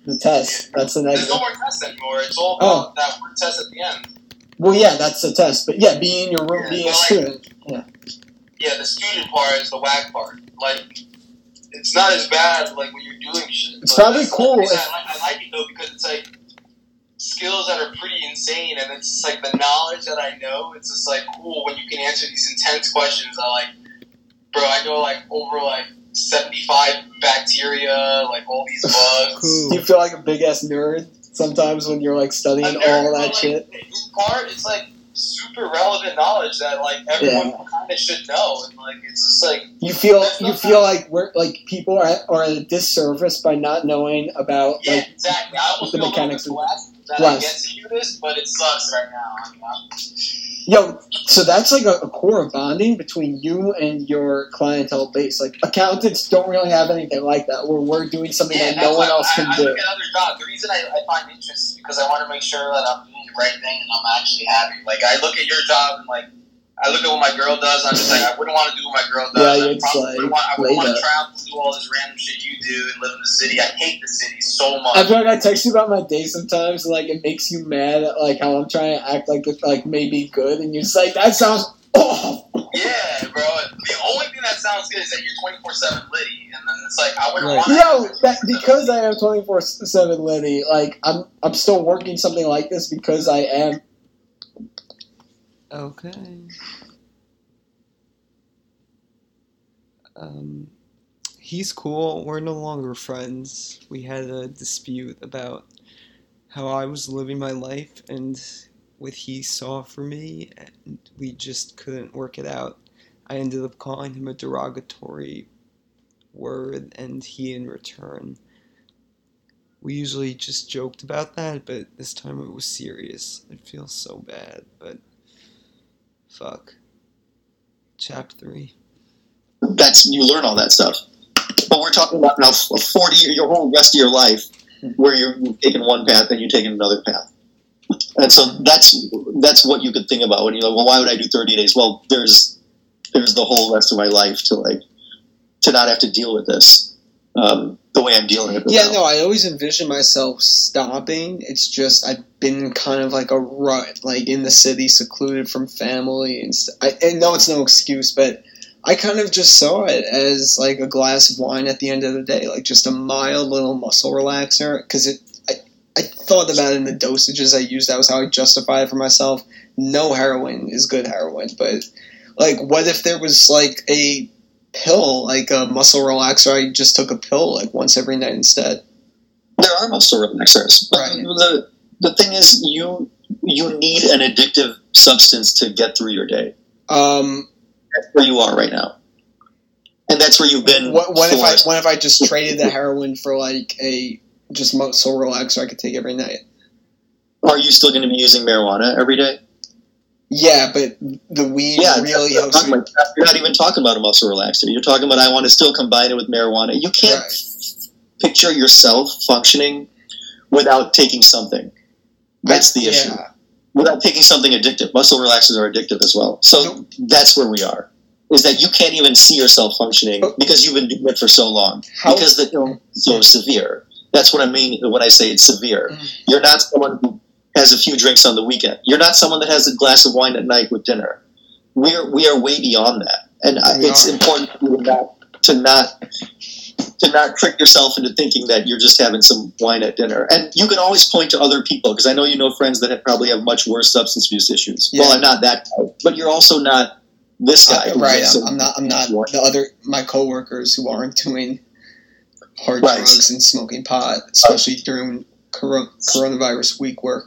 The test. That's the There's negative. no more tests anymore. It's all Oh. about that one test at the end. Well, yeah, that's the test. But yeah, being in your room, Yeah, being a but, like, student. Yeah. Yeah, the student part is the whack part. Like, it's not as bad like when you're doing shit. It's but probably that's the cool reason if- I, like, I like it though because it's like skills that are pretty insane, and it's just like the knowledge that I know. It's just like cool when you can answer these intense questions. I like, bro, I know like over like seventy-five bacteria, like all these bugs. Do you feel like a big ass nerd sometimes when you're like studying A nerd, all but, that like, shit? In part, it's like super relevant knowledge that like everyone kind of should know, and like it's just like You feel There's no you feel like we're like people are are at a disservice by not knowing about yeah, like exactly. I almost the feel mechanics a of- little bit blessed that I Blessed. get to do this, but it sucks right now. You know? yo. So that's like a, a core of bonding between you and your clientele base. Like accountants don't really have anything like that, where we're doing something Yeah, that that's no one why else I, can I do. look at other jobs. The reason I, I find interest is because I want to make sure that I'm doing the right thing and I'm actually happy. Like I look at your job and like I look at what my girl does. And I'm just like I wouldn't want to do what my girl does. Yeah, I it's probably like wouldn't want, I wouldn't want laid to up. travel and do all this random shit you do and live in the city. I hate the city so much. I feel like I text you about my day sometimes, and, like it makes you mad at like how I'm trying to act like it's like maybe good, and you're just like that sounds. Oh. Yeah, bro. The only thing that sounds good is that you're twenty-four seven litty, and then it's like I wouldn't Right. want Yo, that, because I am twenty-four seven Liddy, like I'm I'm still working something like this because I am. Okay. Um, he's cool. We're no longer friends. We had a dispute about how I was living my life and what he saw for me, and we just couldn't work it out. I ended up calling him a derogatory word, and he in return. We usually just joked about that, but this time it was serious. It feels so bad, but fuck. Chapter three. That's you learn all that stuff. But we're talking about now forty your whole rest of your life where you're you've taken one path and you're taking another path. And so that's that's what you could think about when you're like, well, why would I do thirty days? Well, there's there's the whole rest of my life to like to not have to deal with this um, the way I'm dealing with it. Yeah, now. no, I always envision myself stopping. It's just I've been kind of like a rut, like in the city, secluded from family and stuff. I, I know it's no excuse, but I kind of just saw it as like a glass of wine at the end of the day, like just a mild little muscle relaxer. Because it, I, I thought about it in the dosages I used. That was how I justified it for myself. No heroin is good heroin, but like, what if there was like a pill, like a muscle relaxer? I just took a pill like once every night instead. There are muscle relaxers. But Right. the the thing is you you need an addictive substance to get through your day. Um, That's where you are right now. And that's where you've been what, what if I for- what if I just traded the heroin for like a just muscle relaxer I could take every night? Are you still going to be using marijuana every day? Yeah, but the weed Yeah, really that's what I'm helps talking me. about. You're not even talking about a muscle relaxer. You're talking about I want to still combine it with marijuana. You can't Right. picture yourself functioning without taking something. That's the issue. Yeah. Without taking something addictive. Muscle relaxers are addictive as well. So that's where we are. Is that you can't even see yourself functioning But- because you've been doing it for so long. How- because the illness is so severe. That's what I mean when I say it's severe. Mm. You're not someone who has a few drinks on the weekend. You're not someone that has a glass of wine at night with dinner. We're we are way beyond that, and I, We it's are. important to not to not to not trick yourself into thinking that you're just having some wine at dinner. And you can always point to other people because I know you know friends that have probably have much worse substance abuse issues. Yeah. Well, I'm not that guy, but you're also not this guy. Uh, who right, drinks I'm, a- I'm not. I'm not the other my coworkers who aren't doing hard Right. drugs and smoking pot, especially during coro- coronavirus week work.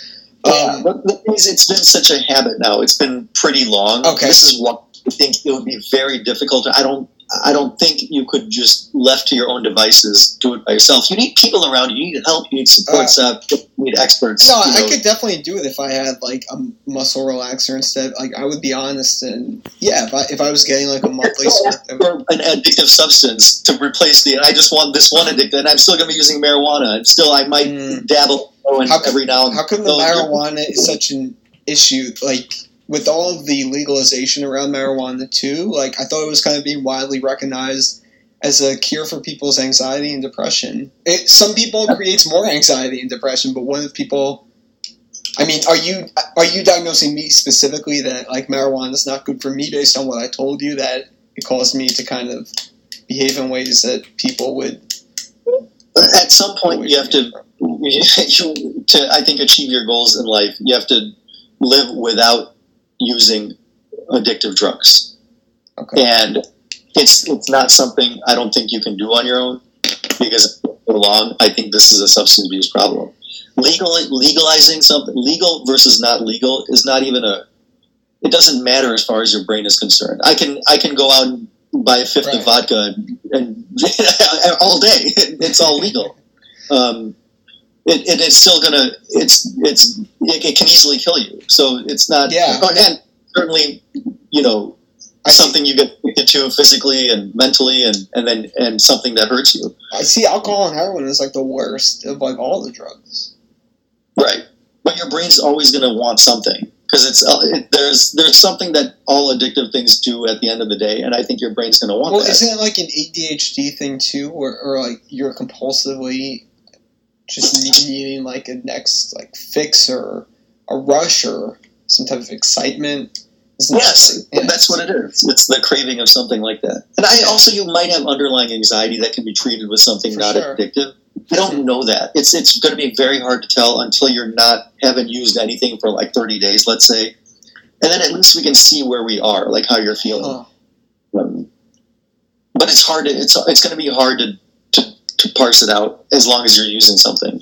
Yeah, Um, but the thing is, it's been such a habit now. It's been pretty long. Okay. This is what I think it would be very difficult. I don't. I don't think you could just left to your own devices do it by yourself. You need people around you. You need help. You need support Uh, staff. You need experts. No, you I know. could definitely do it if I had like a muscle relaxer instead. Like I would be honest, and yeah, if I if I was getting like a monthly It's script, still for an addictive substance to replace the. I just want this one addictive, and I'm still going to be using marijuana. And still, I might Mm. dabble in How come- every now and how come the So, marijuana is such an issue? Like with all of the legalization around marijuana too, like I thought it was kind of being widely recognized as a cure for people's anxiety and depression. It, some people it creates more anxiety and depression, but what if people? I mean, are you are you diagnosing me specifically that like marijuana is not good for me based on what I told you, that it caused me to kind of behave in ways that people would? At some point, you have to, you, to, I think, achieve your goals in life, you have to live without using addictive drugs. Okay. And it's it's not something I don't think you can do on your own, because for long, I think this is a substance abuse problem. Legal legalizing something, legal versus not legal, is not even a. It doesn't matter as far as your brain is concerned. I can I can go out and buy a fifth Right. of vodka and, and all day. It's all legal. Um, it, it it's still gonna. It's it's it, it can easily kill you. So it's not. Yeah. And certainly, you know, I something you get addicted to physically and mentally, and, and then and something that hurts you. I see alcohol and heroin is like the worst of like all the drugs. Right, but your brain's always going to want something, because it's uh, it, there's there's something that all addictive things do at the end of the day, and I think your brain's going to want Well, that. isn't it like an A D H D thing too, or, or like you're compulsively just ne- needing like a next like fix or a rush or some type of excitement? Isn't that Yes, like- yeah. that's what it is. It's the craving of something like that. And I also, you might have underlying anxiety that can be treated with something For not sure. addictive. I don't know that. It's it's going to be very hard to tell until you're not haven't used anything for like thirty days, let's say, and then at least we can see where we are, like how you're feeling. Huh. Um, but it's hard to it's it's going to be hard to, to to parse it out as long as you're using something.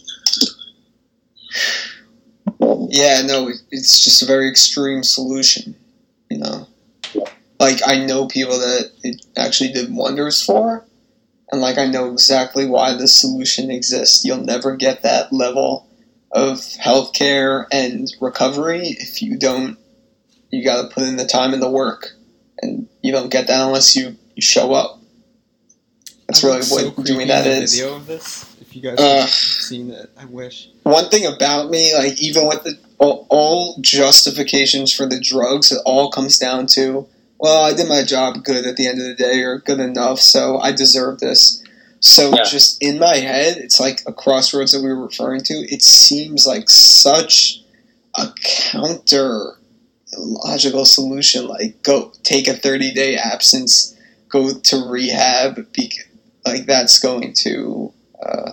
Um, Yeah, no, it- it's just a very extreme solution, you know. Like I know people that it actually did wonders for, and like I know exactly why this solution exists. You'll never get that level of healthcare and recovery if you don't. You got to put in the time and the work, and you don't get that unless you, you show up. That's really what doing that is. Video of this. If you guys Uh, have seen it, I wish. One thing about me, like even with the all, all justifications for the drugs, it all comes down to, well, I did my job good at the end of the day, or good enough, so I deserve this. So Yeah. just in my head, it's like a crossroads that we were referring to. It seems like such a counter logical solution. Like go take a thirty day absence, go to rehab. Bec- like that's going to. Uh,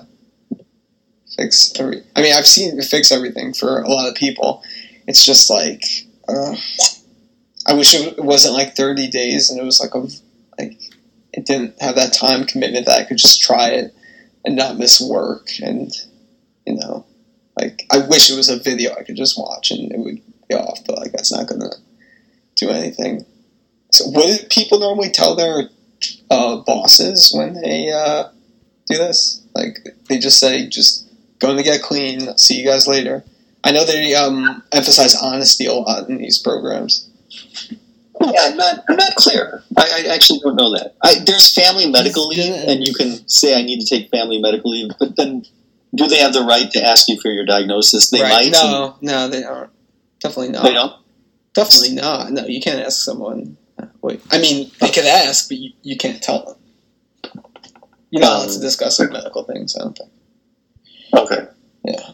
Fix every. I mean, I've seen it fix everything for a lot of people. It's just like, uh, I wish it wasn't like thirty days, and it was like a like it didn't have that time commitment that I could just try it and not miss work, and you know, like I wish it was a video I could just watch and it would be off, but like that's not gonna do anything. So, what do people normally tell their uh, bosses when they uh, do this? Like they just say, just. Going to get clean. See you guys later. I know they um, emphasize honesty a lot in these programs. Yeah, I'm not. I'm not clear. I, I actually don't know that. I, there's family medical He's leave, gonna- and you can say I need to take family medical leave. But then, do they have the right to ask you for your diagnosis? They right? might. No, no, they aren't. Definitely not. They don't. Definitely not. No, you can't ask someone. Wait, I mean, they could ask, but you, you can't tell them. You're not allowed to discuss like medical things. I don't think. Okay. Yeah.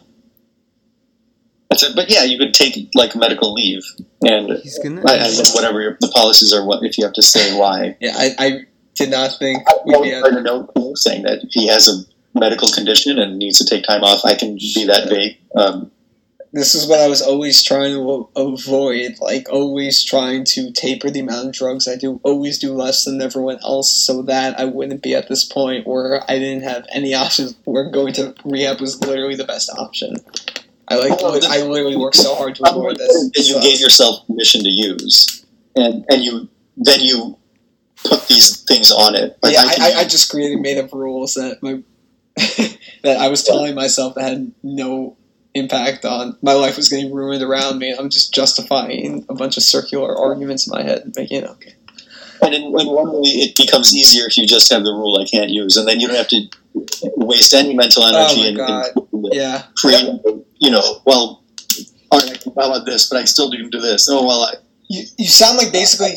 That's it. But yeah, you could take like medical leave, and He's gonna. I, I, whatever your, the policies are. What if you have to say why? Yeah, I, I did not think I we'd be read at. a note saying that if he has a medical condition and needs to take time off, I can be that vague. Um, This is what I was always trying to avoid, like always trying to taper the amount of drugs I do, always do less than everyone else so that I wouldn't be at this point where I didn't have any options, where going to rehab was literally the best option. I like, Well, the- I literally worked so hard to avoid this. And you gave yourself permission to use, and and you then you put these things on it. Like Yeah, I, I, can, I, I just created made up rules that my that I was telling myself that had no impact on my life was getting ruined around me. I'm just justifying a bunch of circular arguments in my head and making it okay. and in, in one way, it becomes easier if you just have the rule I can't use, and then you don't have to waste any mental energy Oh my in, God. in Yeah. creating. You know, well, all right, I can about this, but I still do do this. Oh well, I, You, you sound like basically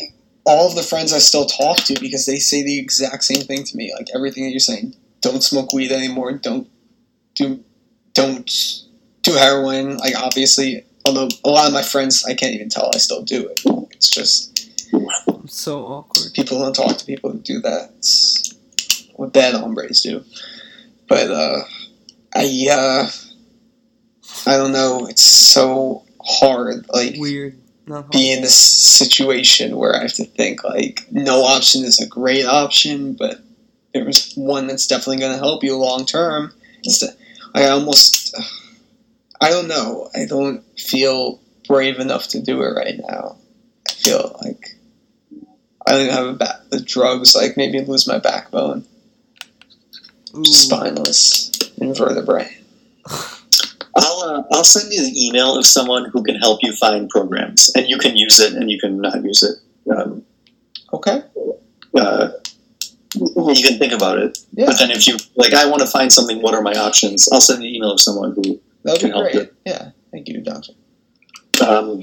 all of the friends I still talk to, because they say the exact same thing to me, like everything that you're saying. Don't smoke weed anymore. Don't do don't do heroin. Like obviously, although a lot of my friends, I can't even tell I still do it. It's just So awkward. people don't talk to people who do that. It's what bad hombres do. But uh, I uh, I don't know. It's so hard. Like Weird. Not hard. be in this situation where I have to think like no option is a great option, but there's one that's definitely going to help you long term. It's the, I almost, I don't know. I don't feel brave enough to do it right now. I feel like I don't have a back. The drugs like made me lose my backbone. Ooh. Spineless invertebrate. I'll uh, I'll send you the email of someone who can help you find programs, and you can use it, and you can not use it. Um, Okay. uh, you can think about it, Yeah, but then if you like, I want to find something. What are my options? I'll send you an email of someone who. that'd can be help great. Yeah, thank you, doctor. Um,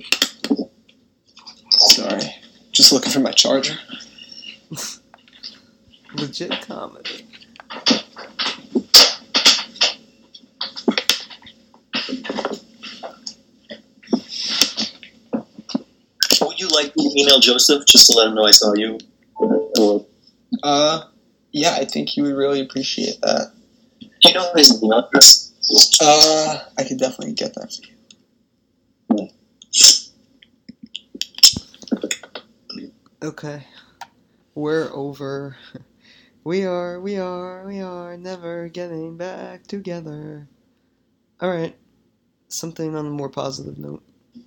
Sorry, just looking for my charger. Legit comedy. would you like to email Joseph just to let him know I saw you? Or, Uh, yeah, I think he would really appreciate that. do you know his email address? Uh, I could definitely get that for you. Okay. We're over. We are, we are, we are never getting back together. Alright. Something on a more positive note.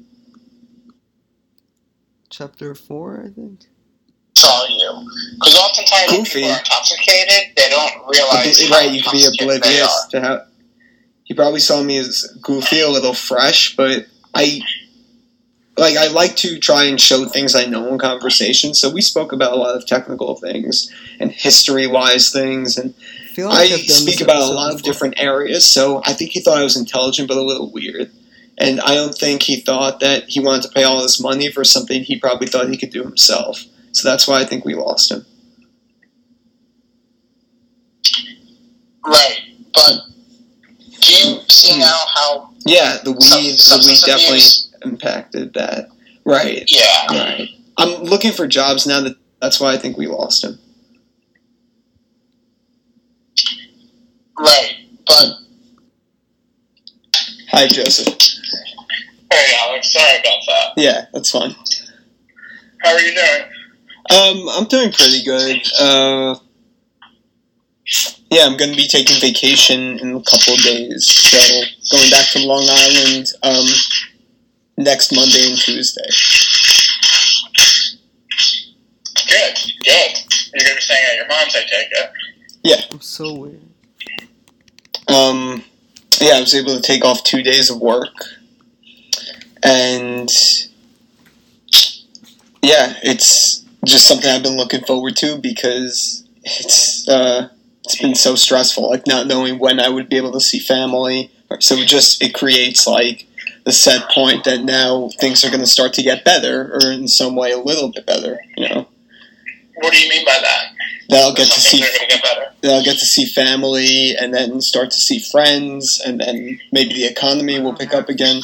Chapter four, I think? Saw you. Because oftentimes when Goofy. people are intoxicated, they don't realize Obli- how right, you could be intoxicated they oblivious are. to how. He probably saw me as goofy, a little fresh, but I. Like, I like to try and show things I know in conversation, so we spoke about a lot of technical things and history-wise things, and I feel I like I've done speak this about a episode lot of before. different areas, so I think he thought I was intelligent but a little weird. And I don't think he thought that he wanted to pay all this money for something he probably thought he could do himself. So that's why I think we lost him. Right. But do you see now how Yeah, the weed, Sub- the weed substance definitely abuse. impacted that. Right, yeah. right. I'm looking for jobs now. That That's why I think we lost him. Right. But Hi, Joseph. hey Alex, sorry about that. Yeah, that's fine. How are you doing? Um, I'm doing pretty good. Uh, yeah, I'm going to be taking vacation in a couple of days. So, going back to Long Island um, next Monday and Tuesday. Good, good. You're gonna be staying at your mom's, I take it. I'm so weird. Um, yeah, I was able to take off two days of work. And, yeah, it's just something I've been looking forward to because it's uh, it's been so stressful, like not knowing when I would be able to see family. So it just, it creates, like, the set point that now things are going to start to get better, or in some way a little bit better, you know. What do you mean by that? That I'll get to Some see things are gonna get better. that I'll get to see family, and then start to see friends, and then maybe the economy will pick up again.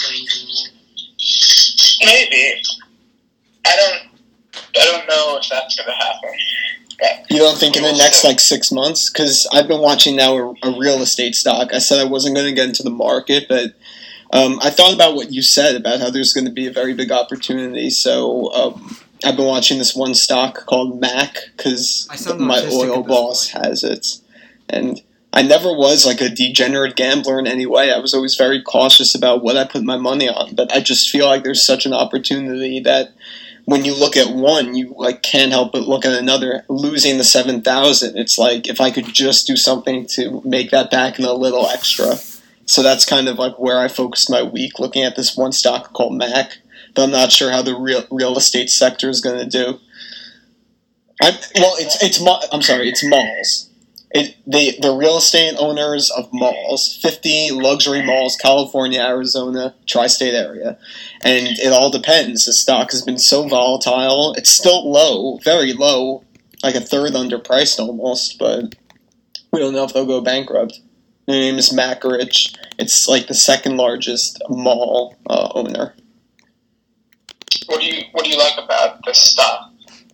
Maybe. I don't. I don't know if that's gonna happen. But You don't think in the we'll next see. like six months? Because I've been watching now a, a real estate stock. I said I wasn't going to get into the market, but um, I thought about what you said about how there's going to be a very big opportunity. So um, I've been watching this one stock called M A C because I sound my autistic oil at this boss point. has it, and I never was like a degenerate gambler in any way. I was always very cautious about what I put my money on, but I just feel like there's such an opportunity that when you look at one, you like can't help but look at another. Losing the seven thousand, it's like if I could just do something to make that back in a little extra. So that's kind of like where I focused my week, looking at this one stock called M A C. But I'm not sure how the real real estate sector is going to do. I, well, it's it's ma- I'm sorry, it's malls. It they the real estate owners of malls, fifty luxury malls, California, Arizona, tri-state area, and it all depends. The stock has been so volatile. It's still low, very low, like a third underpriced almost, but we don't know if they'll go bankrupt. Their name is Macrich. It's like the second largest mall uh, owner. What do you What do you like about this stock?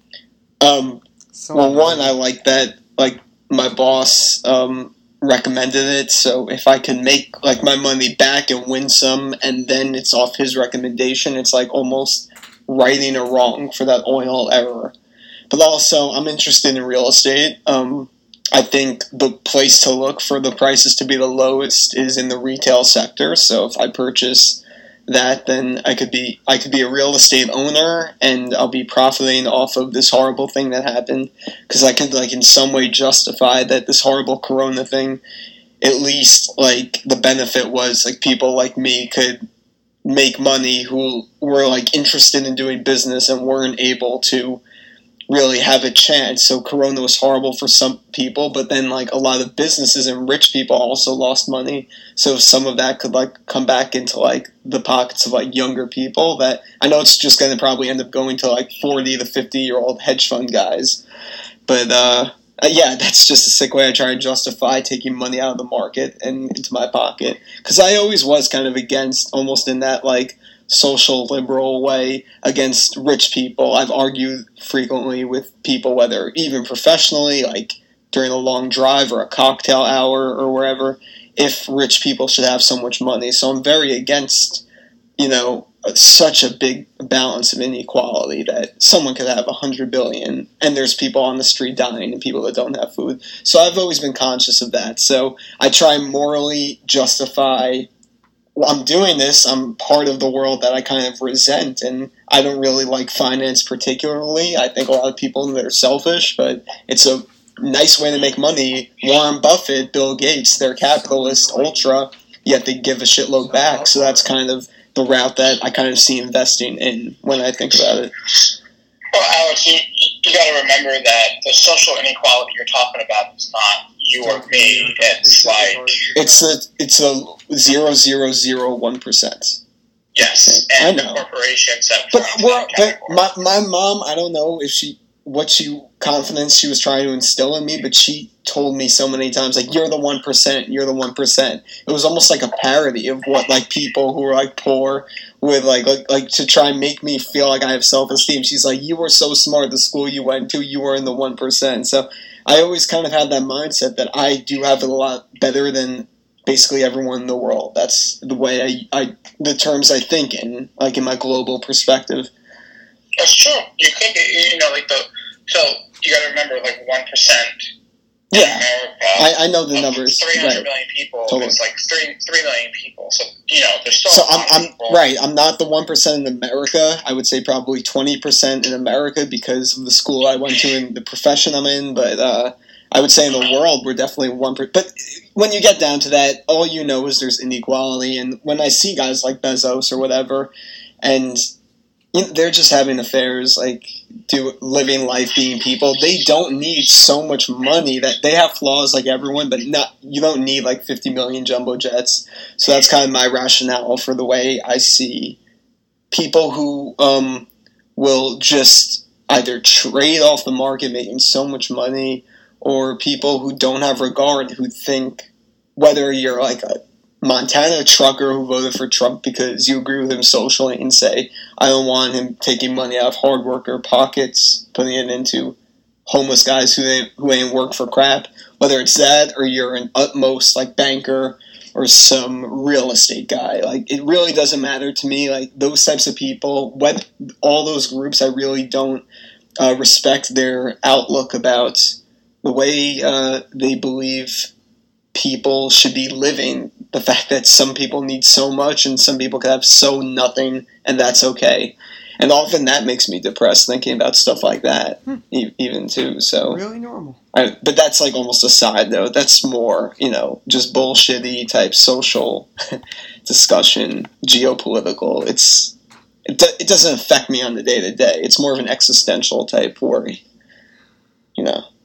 Um, So well, one, I like that. Like my boss um, recommended it, so if I can make like my money back and win some, and then it's off his recommendation, it's like almost righting a wrong for that oil error. But also, I'm interested in real estate. Um, I think the place to look for the prices to be the lowest is in the retail sector. So if I purchase that, then I could be I could be a real estate owner, and I'll be profiting off of this horrible thing that happened, because I could like in some way justify that this horrible corona thing, at least like the benefit was like people like me could make money who were like interested in doing business and weren't able to really have a chance. So corona was horrible for some people, but then like a lot of businesses and rich people also lost money. So some of that could like come back into like the pockets of like younger people that I know it's just going to probably end up going to like forty to fifty year old hedge fund guys. But uh, yeah, that's just a sick way I try to justify taking money out of the market and into my pocket. Because I always was kind of against, almost in that like social liberal way, against rich people. I've argued frequently with people, whether even professionally, like during a long drive or a cocktail hour or wherever, if rich people should have so much money. So I'm very against, you know, such a big balance of inequality that someone could have a hundred billion and there's people on the street dying and people that don't have food. So I've always been conscious of that. So I try morally justify, well, I'm doing this, I'm part of the world that I kind of resent, and I don't really like finance particularly. I think a lot of people that are selfish, but it's a nice way to make money. Warren Buffett, Bill Gates, they're capitalists, ultra, yet they give a shitload back. So that's kind of the route that I kind of see investing in when I think about it. Well, Alex, you, you got to remember that the social inequality you're talking about is not you or me. It's like It's a it's a zero zero zero one percent. yes, I and know. corporations that But fall into well, that but category. my my mom, I don't know if she what she confidence she was trying to instill in me, but she told me so many times like, you're the one percent, you're the one percent. It was almost like a parody of what like people who were like poor would like like like to try and make me feel like I have self esteem. She's like, you were so smart, the school you went to, you were in the one percent. So I always kind of had that mindset that I do have it a lot better than basically everyone in the world. That's the way I, I the terms I think in, like in my global perspective. That's true. You could, you know, like the so you got to remember, like one percent. Yeah, America, I, I know the of numbers. Three hundred Right. million people. Totally. It's like three three million people. So you know, there's still. So a lot I'm, of I'm people. right. I'm not the one percent in America. I would say probably twenty percent in America because of the school I went to and the profession I'm in. But uh, I would say in the world we're definitely one percent. But when you get down to that, all you know is there's inequality. And when I see guys like Bezos or whatever, and you know, they're just having affairs, like do living life, being people. They don't need so much money. That they have flaws like everyone, but not you don't need like fifty million jumbo jets. So that's kind of my rationale for the way I see people who um, will just either trade off the market, making so much money, or people who don't have regard, who think whether you're like a Montana trucker who voted for Trump because you agree with him socially and say, I don't want him taking money out of hard worker pockets, putting it into homeless guys who ain't, who ain't work for crap. Whether it's that or you're an utmost like banker or some real estate guy. Like it really doesn't matter to me. Like those types of people, what all those groups, I really don't uh, respect their outlook about the way uh, they believe people should be living. The fact that some people need so much and some people could have so nothing, and that's okay. And often that makes me depressed thinking about stuff like that, Hmm. e- even too. So, Really normal. I, but that's like almost a side note. That's more, you know, just bullshitty type social discussion, geopolitical. It's it, do, it doesn't affect me on the day to day. It's more of an existential type worry, you know.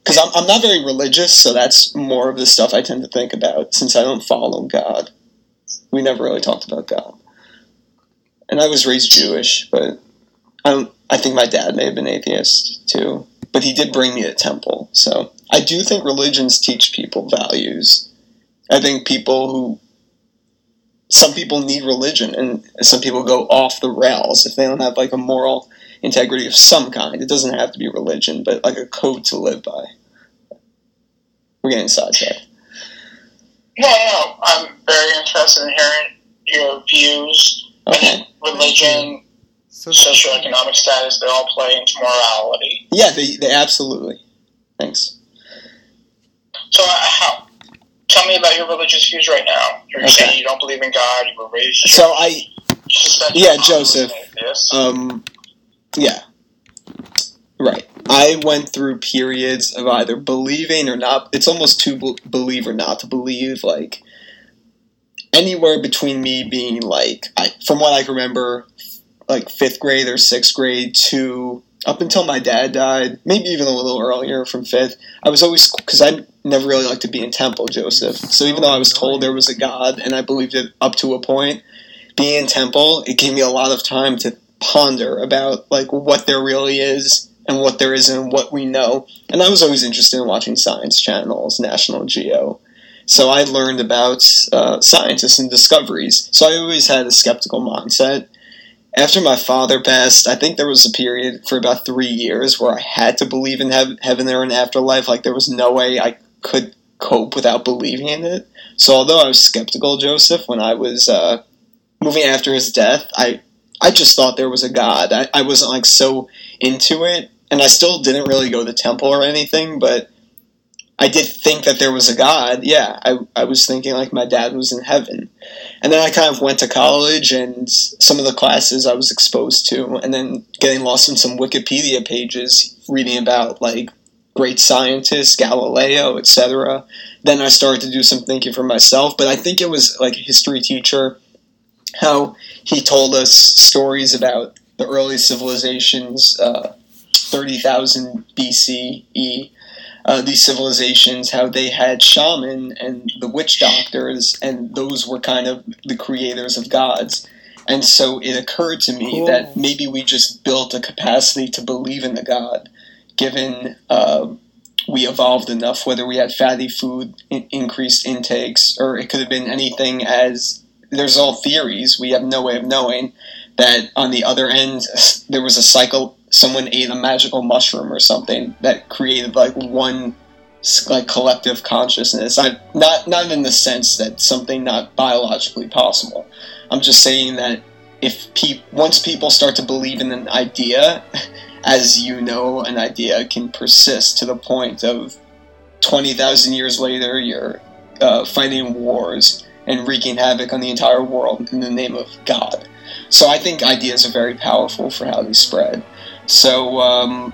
Because I'm, I'm not very religious, so that's more of the stuff I tend to think about, since I don't follow God. We never really talked about God. And I was raised Jewish, but I don't, I think my dad may have been atheist, too. But he did bring me to temple, so I do think religions teach people values. I think people who... Some people need religion, and some people go off the rails if they don't have, like, a moral integrity of some kind. It doesn't have to be religion, but, like, a code to live by. We're getting sidetracked. No, no, I'm very interested in hearing your views. Okay. Religion, So socioeconomic status, they all play into morality. Yeah, they, they absolutely. Thanks. So, uh, how, tell me about your religious views right now. You're Okay. saying you don't believe in God, you were raised So I... suspect Yeah, your mom was Joseph. an atheist. Um, yeah. Right. I went through periods of either believing or not. It's almost to be- believe or not to believe. Like, anywhere between me being, like, I, from what I can remember, like, fifth grade or sixth grade to up until my dad died, maybe even a little earlier from fifth, I was always, because I never really liked to be in temple, Joseph. So even though I was told there was a God, and I believed it up to a point, being in temple, it gave me a lot of time to ponder about, like, what there really is and what there isn't and what we know. And I was always interested in watching science channels, National Geo. So I learned about uh, scientists and discoveries. So I always had a skeptical mindset. After my father passed, I think there was a period for about three years where I had to believe in hev- heaven or an afterlife. Like, there was no way I could cope without believing in it. So although I was skeptical, Joseph, when I was uh, moving after his death, I I just thought there was a God. I, I wasn't, like, so into it, and I still didn't really go to temple or anything, but I did think that there was a God. Yeah, I, I was thinking, like, my dad was in heaven. And then I kind of went to college, and some of the classes I was exposed to, and then getting lost in some Wikipedia pages, reading about, like, great scientists, Galileo, et cetera. Then I started to do some thinking for myself, but I think it was, like, a history teacher, how he told us stories about the early civilizations, uh, thirty thousand B C E, uh, these civilizations, how they had shaman and the witch doctors, and those were kind of the creators of gods. And so it occurred to me Cool. that maybe we just built a capacity to believe in the God, given uh, we evolved enough, whether we had fatty food, in- increased intakes, or it could have been anything as... There's all theories, we have no way of knowing, that on the other end, there was a cycle, someone ate a magical mushroom or something that created, like, one, like, collective consciousness. I, not, not in the sense that something not biologically possible. I'm just saying that if pe- once people start to believe in an idea, as you know, an idea can persist to the point of twenty thousand years later, you're uh, fighting wars and wreaking havoc on the entire world in the name of God. So I think ideas are very powerful for how they spread. So, um...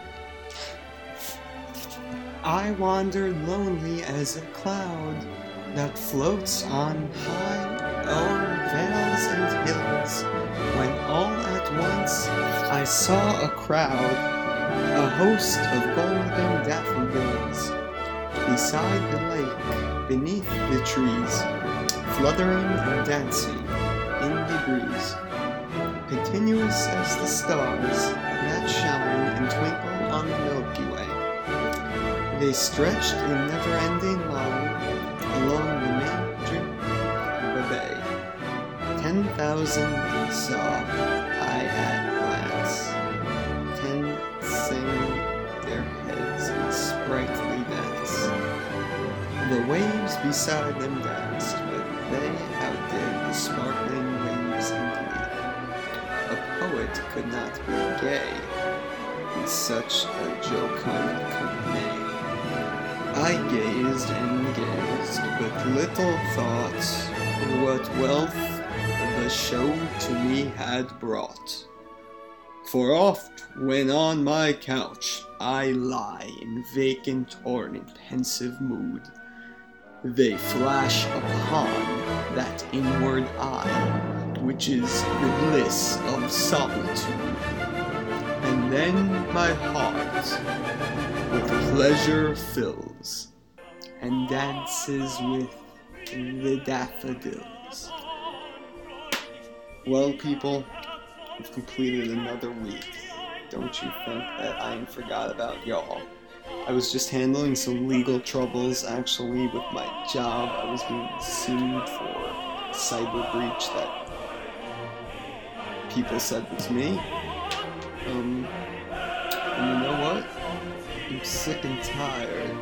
I wandered lonely as a cloud that floats on high o'er vales and hills, when all at once I saw a crowd, a host of golden daffodils, beside the lake, beneath the trees, fluttering and dancing in the breeze, continuous as the stars that shine and twinkle on the Milky Way. They stretched in never-ending line along the margin of the bay. Ten thousand saw I at glance, ten sing their heads in sprightly dance. The waves beside them danced, but they outdid the sparkling waves in glee. A poet could not be gay in such a jocund company. I gazed and gazed, but little thought what wealth the show to me had brought. For oft, when on my couch I lie in vacant or in pensive mood, they flash upon that inward eye, which is the bliss of solitude. And then my heart with pleasure fills, and dances with the daffodils. Well, people, we've completed another week. Don't you think that I forgot about y'all? I was just handling some legal troubles, actually, with my job. I was being sued for cyber breach that people said was me. Um, and you know what? I'm sick and tired.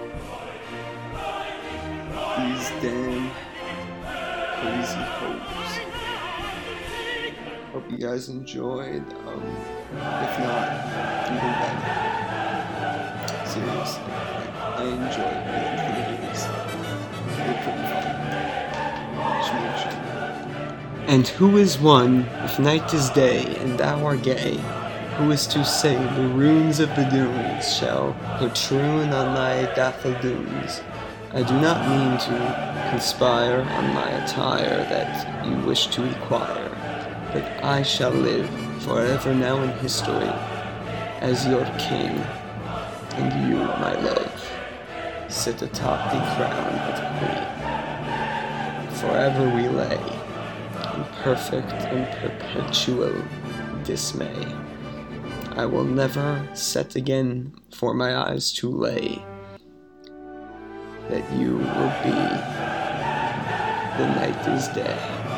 These damn crazy hoes. Hope you guys enjoyed. Um, if not, even better. Seriously, like, I enjoyed being creators. They're pretty fun. Just mention that. And who is one if night is day and thou art gay? Who is to say the runes of the dunes shall protrude on thy daffodils? I do not mean to conspire on my attire that you wish to inquire, but I shall live forever now in history as your king, and you, my love, sit atop the crown of queen. Forever we lay in perfect and perpetual dismay. I will never set again for my eyes to lay that you will be the night is day.